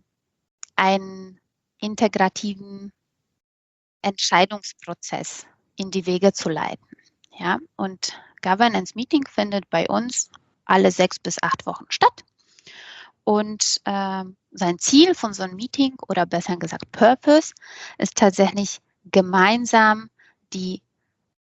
Speaker 1: einen integrativen Entscheidungsprozess in die Wege zu leiten. Ja? Und Governance Meeting findet bei uns alle sechs bis acht Wochen statt. Und äh, sein Ziel von so einem Meeting oder besser gesagt Purpose ist tatsächlich gemeinsam die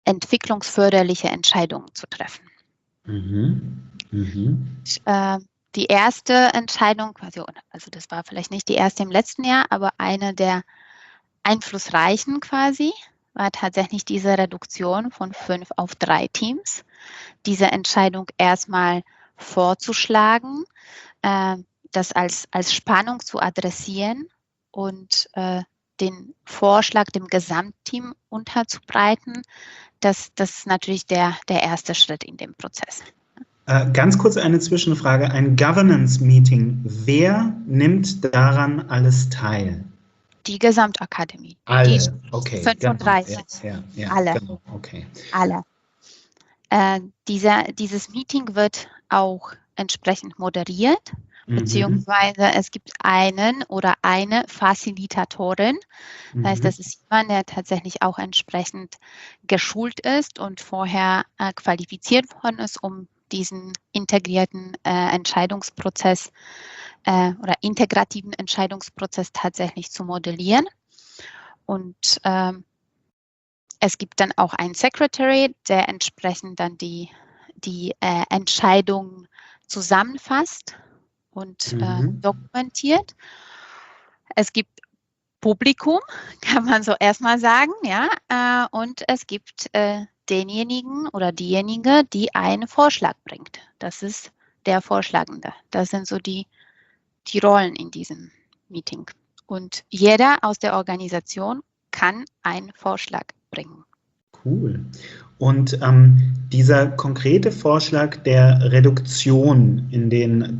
Speaker 1: entwicklungsförderliche Entscheidungen zu treffen.
Speaker 2: Mhm. Mhm.
Speaker 1: Und, äh, die erste Entscheidung, also, also das war vielleicht nicht die erste im letzten Jahr, aber eine der einflussreichen quasi, war tatsächlich diese Reduktion von fünf auf drei Teams. Diese Entscheidung erstmal vorzuschlagen, äh, das als, als Spannung zu adressieren und äh, den Vorschlag dem Gesamtteam unterzubreiten, das, das ist natürlich der, der erste Schritt in dem Prozess.
Speaker 3: Äh, ganz kurz eine Zwischenfrage. Ein Governance-Meeting, wer nimmt daran alles teil?
Speaker 1: Die Gesamtakademie.
Speaker 3: Alle,
Speaker 1: Die
Speaker 3: okay.
Speaker 1: fünfunddreißig.
Speaker 3: Genau. Ja, ja, ja,
Speaker 1: Alle.
Speaker 3: Genau. Okay.
Speaker 1: Alle. Äh, dieser, dieses Meeting wird auch entsprechend moderiert,
Speaker 3: Mhm.
Speaker 1: beziehungsweise es gibt einen oder eine Facilitatorin. Das heißt,
Speaker 3: Mhm.
Speaker 1: das ist jemand, der tatsächlich auch entsprechend geschult ist und vorher äh, qualifiziert worden ist, um diesen integrierten äh, Entscheidungsprozess äh, oder integrativen Entscheidungsprozess tatsächlich zu modellieren. Und ähm, es gibt dann auch einen Secretary, der entsprechend dann die, die äh, Entscheidungen zusammenfasst und
Speaker 2: Mhm.
Speaker 1: äh, dokumentiert. Es gibt Publikum, kann man so erstmal sagen, ja, äh, und es gibt äh, denjenigen oder diejenige, die einen Vorschlag bringt. Das ist der Vorschlagende. Das sind so die, die Rollen in diesem Meeting. Und jeder aus der Organisation kann einen Vorschlag bringen.
Speaker 3: Cool. Und ähm, dieser konkrete Vorschlag der Reduktion in den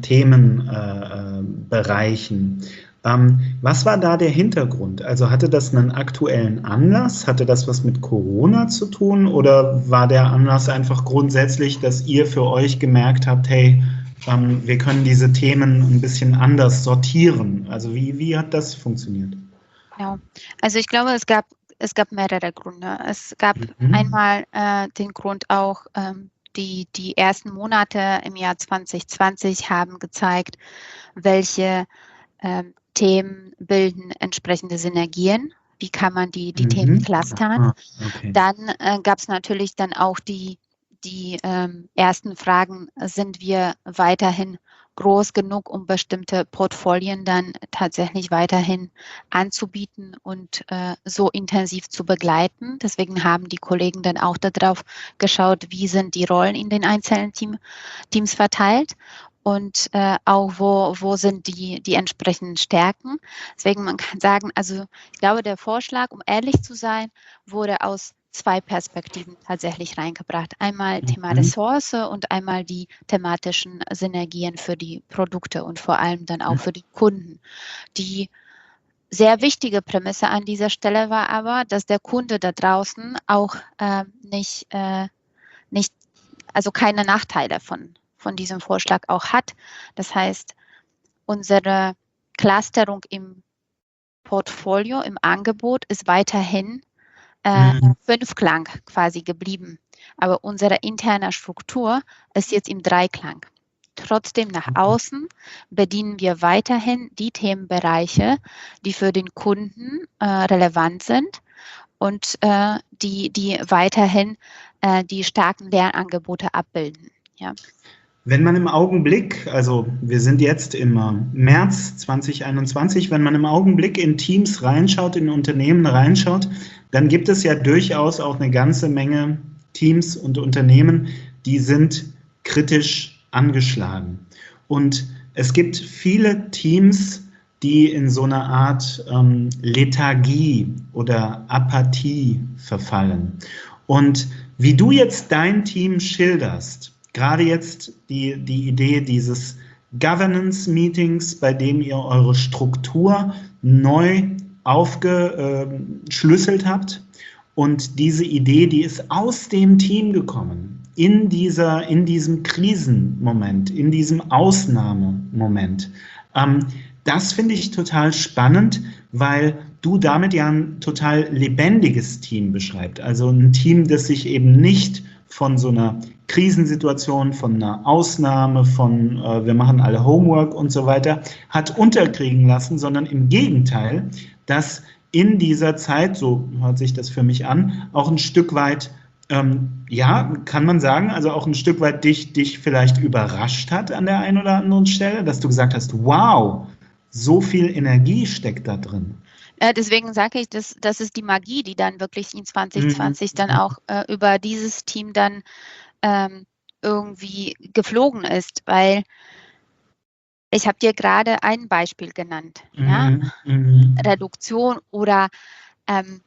Speaker 3: Themenbereichen, äh, ähm, was war da der Hintergrund? Also hatte das einen aktuellen Anlass? Hatte das was mit Corona zu tun? Oder war der Anlass einfach grundsätzlich, dass ihr für euch gemerkt habt, hey, ähm, wir können diese Themen ein bisschen anders sortieren? Also wie, wie hat das funktioniert?
Speaker 1: Genau. Also ich glaube, es gab Es gab mehrere Gründe. Es gab
Speaker 3: Mhm.
Speaker 1: einmal äh, den Grund auch, ähm, die, die ersten Monate im Jahr zwanzig zwanzig haben gezeigt, welche ähm, Themen bilden entsprechende Synergien. Wie kann man die, die
Speaker 3: Mhm.
Speaker 1: Themen clustern?
Speaker 3: Ah, okay.
Speaker 1: Dann äh, gab es natürlich dann auch die, die ähm, ersten Fragen, sind wir weiterhin groß genug, um bestimmte Portfolien dann tatsächlich weiterhin anzubieten und äh, so intensiv zu begleiten. Deswegen haben die Kollegen dann auch darauf geschaut, wie sind die Rollen in den einzelnen Team, Teams verteilt und äh, auch wo, wo sind die, die entsprechenden Stärken. Deswegen man kann sagen, also ich glaube, der Vorschlag, um ehrlich zu sein, wurde aus zwei Perspektiven tatsächlich reingebracht. Einmal Thema
Speaker 3: Mhm.
Speaker 1: Ressource und einmal die thematischen Synergien für die Produkte und vor allem dann auch für die Kunden. Die sehr wichtige Prämisse an dieser Stelle war aber, dass der Kunde da draußen auch äh, nicht, äh, nicht, also keine Nachteile von, von diesem Vorschlag auch hat. Das heißt, unsere Clusterung im Portfolio, im Angebot ist weiterhin äh,
Speaker 3: Mhm.
Speaker 1: Fünfklang quasi geblieben. Aber unsere interne Struktur ist jetzt im Dreiklang. Trotzdem nach außen bedienen wir weiterhin die Themenbereiche, die für den Kunden äh, relevant sind und äh, die, die weiterhin äh, die starken Lernangebote abbilden. Ja.
Speaker 3: Wenn man im Augenblick, also wir sind jetzt im März zwanzig einundzwanzig, wenn man im Augenblick in Teams reinschaut, in Unternehmen reinschaut, dann gibt es ja durchaus auch eine ganze Menge Teams und Unternehmen, die sind kritisch angeschlagen. Und es gibt viele Teams, die in so eine Art ähm, Lethargie oder Apathie verfallen. Und wie du jetzt dein Team schilderst, gerade jetzt die, die Idee dieses Governance-Meetings, bei dem ihr eure Struktur neu aufgeschlüsselt habt. Und diese Idee, die ist aus dem Team gekommen, in, dieser, in diesem Krisenmoment, in diesem Ausnahmemoment. Ähm, das finde ich total spannend, weil du damit ja ein total lebendiges Team beschreibst. Also ein Team, das sich eben nicht von so einer Krisensituation, von einer Ausnahme, von äh, wir machen alle Homework und so weiter, hat unterkriegen lassen, sondern im Gegenteil, dass in dieser Zeit, so hört sich das für mich an, auch ein Stück weit ähm, ja, kann man sagen, also auch ein Stück weit dich, dich vielleicht überrascht hat an der einen oder anderen Stelle, dass du gesagt hast, wow, so viel Energie steckt da drin.
Speaker 1: Äh, deswegen sage ich, das, das ist die Magie, die dann wirklich in zwanzig zwanzig
Speaker 3: Mhm.
Speaker 1: dann auch äh, über dieses Team dann ähm, irgendwie geflogen ist, weil ich habe dir gerade ein Beispiel genannt, ja,
Speaker 3: Mhm. Mhm.
Speaker 1: Reduktion oder ähm,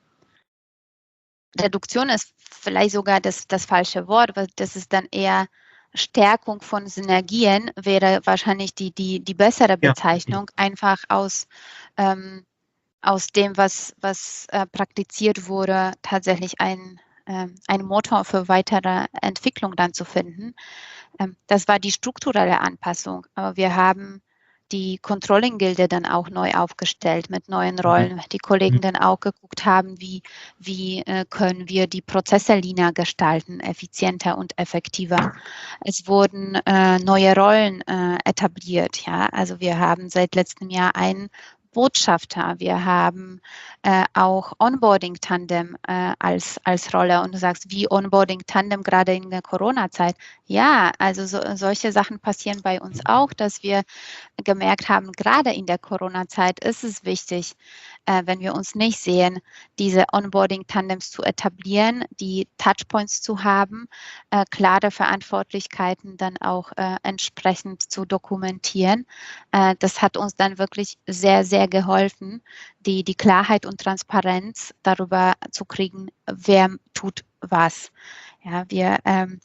Speaker 1: Reduktion ist vielleicht sogar das, das falsche Wort, weil das ist dann eher Stärkung von Synergien, wäre wahrscheinlich die, die, die bessere
Speaker 3: Ja.
Speaker 1: Bezeichnung, einfach aus, ähm, aus dem, was, was äh, praktiziert wurde, tatsächlich ein, ähm, ein Motor für weitere Entwicklung dann zu finden. Ähm, das war die strukturelle Anpassung, aber wir haben die Controlling-Gilde dann auch neu aufgestellt mit neuen Rollen. Die Kollegen dann auch geguckt haben, wie, wie äh, können wir die Prozesse leaner gestalten, effizienter und effektiver. Es wurden äh, neue Rollen äh, etabliert. Ja? Also wir haben seit letztem Jahr einen Botschafter, wir haben äh, auch Onboarding-Tandem äh, als, als Rolle und du sagst, wie Onboarding-Tandem gerade in der Corona-Zeit. Ja, also so, solche Sachen passieren bei uns auch, dass wir gemerkt haben, gerade in der Corona-Zeit ist es wichtig, äh, wenn wir uns nicht sehen, diese Onboarding-Tandems zu etablieren, die Touchpoints zu haben, äh, klare Verantwortlichkeiten dann auch äh, entsprechend zu dokumentieren. Äh, das hat uns dann wirklich sehr, sehr geholfen, die, die Klarheit und Transparenz darüber zu kriegen, wer tut was. Ja, wir ähm,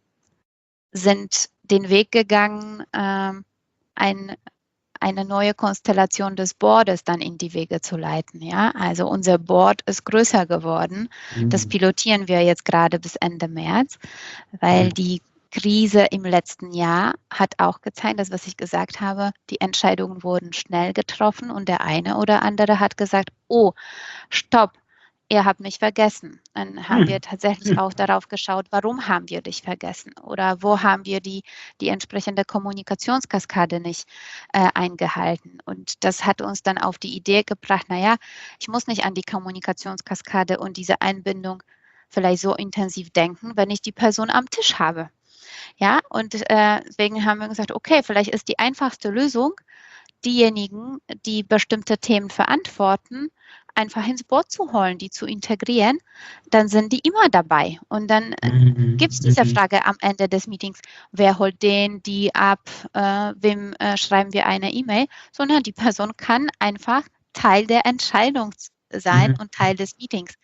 Speaker 1: sind den Weg gegangen, ähm, ein eine neue Konstellation des Boardes dann in die Wege zu leiten. Ja? Also unser Board ist größer geworden.
Speaker 3: Mhm.
Speaker 1: Das pilotieren wir jetzt gerade bis Ende März, weil
Speaker 3: Mhm.
Speaker 1: die Krise im letzten Jahr hat auch gezeigt, dass, was ich gesagt habe, die Entscheidungen wurden schnell getroffen und der eine oder andere hat gesagt, oh, stopp, ihr habt mich vergessen. Dann haben wir tatsächlich auch darauf geschaut, warum haben wir dich vergessen oder wo haben wir die, die entsprechende Kommunikationskaskade nicht äh, eingehalten. Und das hat uns dann auf die Idee gebracht, naja, ich muss nicht an die Kommunikationskaskade und diese Einbindung vielleicht so intensiv denken, wenn ich die Person am Tisch habe. Ja, und äh, deswegen haben wir gesagt, okay, vielleicht ist die einfachste Lösung, diejenigen, die bestimmte Themen verantworten, einfach ins Board zu holen, die zu integrieren, dann sind die immer dabei. Und dann
Speaker 3: Mhm.
Speaker 1: gibt es diese Frage am Ende des Meetings, wer holt den, die ab, äh, wem äh, schreiben wir eine E-Mail, sondern die Person kann einfach Teil der Entscheidung sein
Speaker 3: Mhm.
Speaker 1: und Teil des Meetings.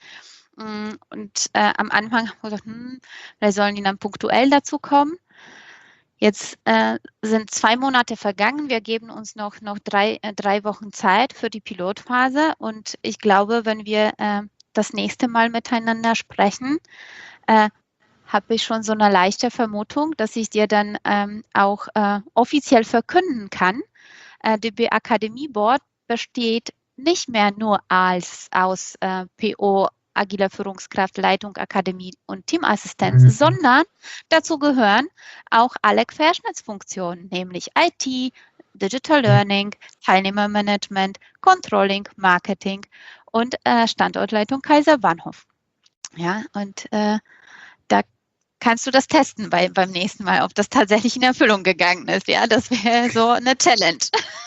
Speaker 1: Und äh, am Anfang haben wir gesagt, hm, vielleicht sollen die dann punktuell dazu kommen. Jetzt äh, sind zwei Monate vergangen. Wir geben uns noch, noch drei, äh, drei Wochen Zeit für die Pilotphase. Und ich glaube, wenn wir äh, das nächste Mal miteinander sprechen, äh, habe ich schon so eine leichte Vermutung, dass ich dir dann ähm, auch äh, offiziell verkünden kann. Äh, D B Akademie Board besteht nicht mehr nur als, aus äh, P O, agiler Führungskraft, Leitung, Akademie und Teamassistenz,
Speaker 3: Mhm.
Speaker 1: sondern dazu gehören auch alle Querschnittsfunktionen, nämlich I T, Digital Learning, Teilnehmermanagement, Controlling, Marketing und äh, Standortleitung Kaiserbahnhof. Ja, und äh, da kannst du das testen bei, beim nächsten Mal, ob das tatsächlich in Erfüllung gegangen ist. Ja, das wäre so eine Challenge.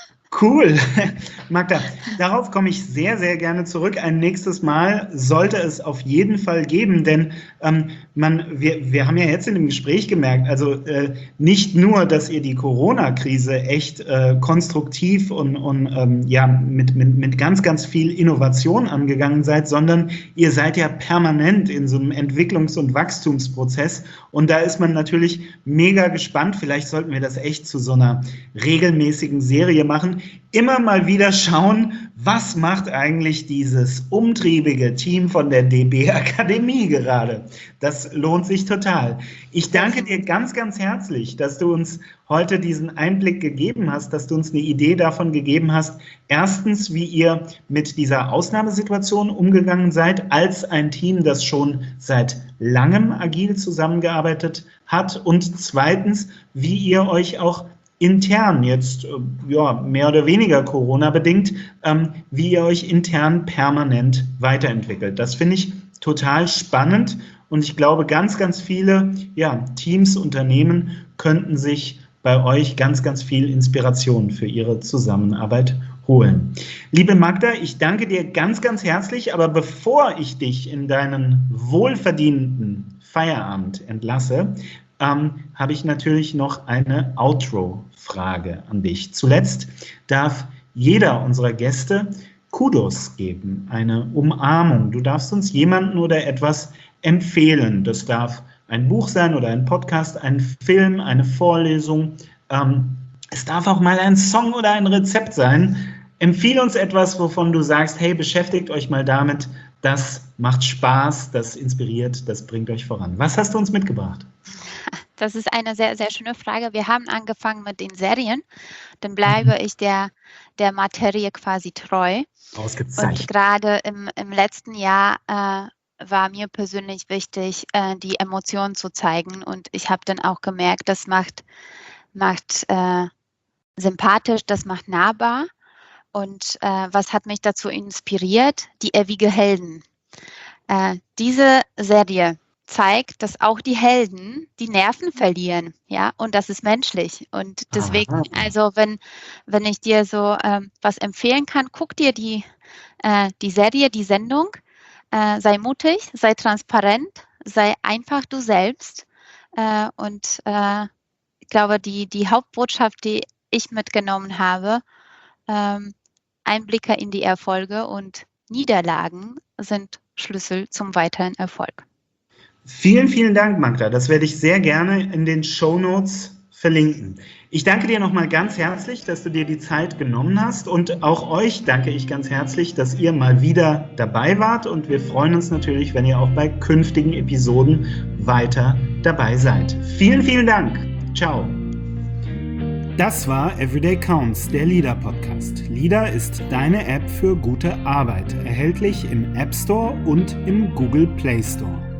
Speaker 3: Cool. Magda, darauf komme ich sehr, sehr gerne zurück. Ein nächstes Mal sollte es auf jeden Fall geben, denn ähm, man, wir, wir haben ja jetzt in dem Gespräch gemerkt, also äh, nicht nur, dass ihr die Corona-Krise echt äh, konstruktiv und, und ähm, ja, mit, mit, mit ganz, ganz viel Innovation angegangen seid, sondern ihr seid ja permanent in so einem Entwicklungs- und Wachstumsprozess. Und da ist man natürlich mega gespannt. Vielleicht sollten wir das echt zu so einer regelmäßigen Serie machen. Immer mal wieder schauen, was macht eigentlich dieses umtriebige Team von der D B Akademie gerade. Das lohnt sich total. Ich danke dir ganz, ganz herzlich, dass du uns heute diesen Einblick gegeben hast, dass du uns eine Idee davon gegeben hast, erstens, wie ihr mit dieser Ausnahmesituation umgegangen seid, als ein Team, das schon seit langem agil zusammengearbeitet hat, und zweitens, wie ihr euch auch intern jetzt, ja, mehr oder weniger Corona-bedingt, ähm, wie ihr euch intern permanent weiterentwickelt. Das finde ich total spannend Und ich glaube, ganz, ganz viele ja, Teams, Unternehmen könnten sich bei euch ganz, ganz viel Inspiration für ihre Zusammenarbeit holen. Liebe Magda, ich danke dir ganz, ganz herzlich, aber bevor ich dich in deinen wohlverdienten Feierabend entlasse, ähm, habe ich natürlich noch eine Outro-Frage an dich. Zuletzt darf jeder unserer Gäste Kudos geben, eine Umarmung. Du darfst uns jemanden oder etwas empfehlen. Das darf ein Buch sein oder ein Podcast, ein Film, eine Vorlesung. Ähm, es darf auch mal ein Song oder ein Rezept sein. Empfehle uns etwas, wovon du sagst, hey, beschäftigt euch mal damit. Das macht Spaß, das inspiriert, das bringt euch voran. Was hast du uns mitgebracht?
Speaker 1: Das ist eine sehr, sehr schöne Frage. Wir haben angefangen mit den Serien. Dann bleibe mhm. ich der, der Materie quasi treu.
Speaker 3: Ausgezeichnet.
Speaker 1: Und gerade im, im letzten Jahr äh, war mir persönlich wichtig, äh, die Emotionen zu zeigen. Und ich habe dann auch gemerkt, das macht, macht äh, sympathisch, das macht nahbar. Und äh, was hat mich dazu inspiriert? Die ewige Helden. Äh, diese Serie zeigt, dass auch die Helden die Nerven verlieren, ja, und das ist menschlich. Und deswegen, Aha. also wenn, wenn ich dir so ähm, was empfehlen kann, guck dir die, äh, die Serie, die Sendung, äh, sei mutig, sei transparent, sei einfach du selbst. Äh, und äh, ich glaube, die, die Hauptbotschaft, die ich mitgenommen habe, ähm, Einblicke in die Erfolge und Niederlagen sind Schlüssel zum weiteren Erfolg.
Speaker 3: Vielen, vielen Dank, Magda. Das werde ich sehr gerne in den Shownotes verlinken. Ich danke dir nochmal ganz herzlich, dass du dir die Zeit genommen hast, und auch euch danke ich ganz herzlich, dass ihr mal wieder dabei wart, und wir freuen uns natürlich, wenn ihr auch bei künftigen Episoden weiter dabei seid. Vielen, vielen Dank. Ciao.
Speaker 2: Das war Everyday Counts, der LEADER Podcast. LEADER ist deine App für gute Arbeit, erhältlich im App Store und im Google Play Store.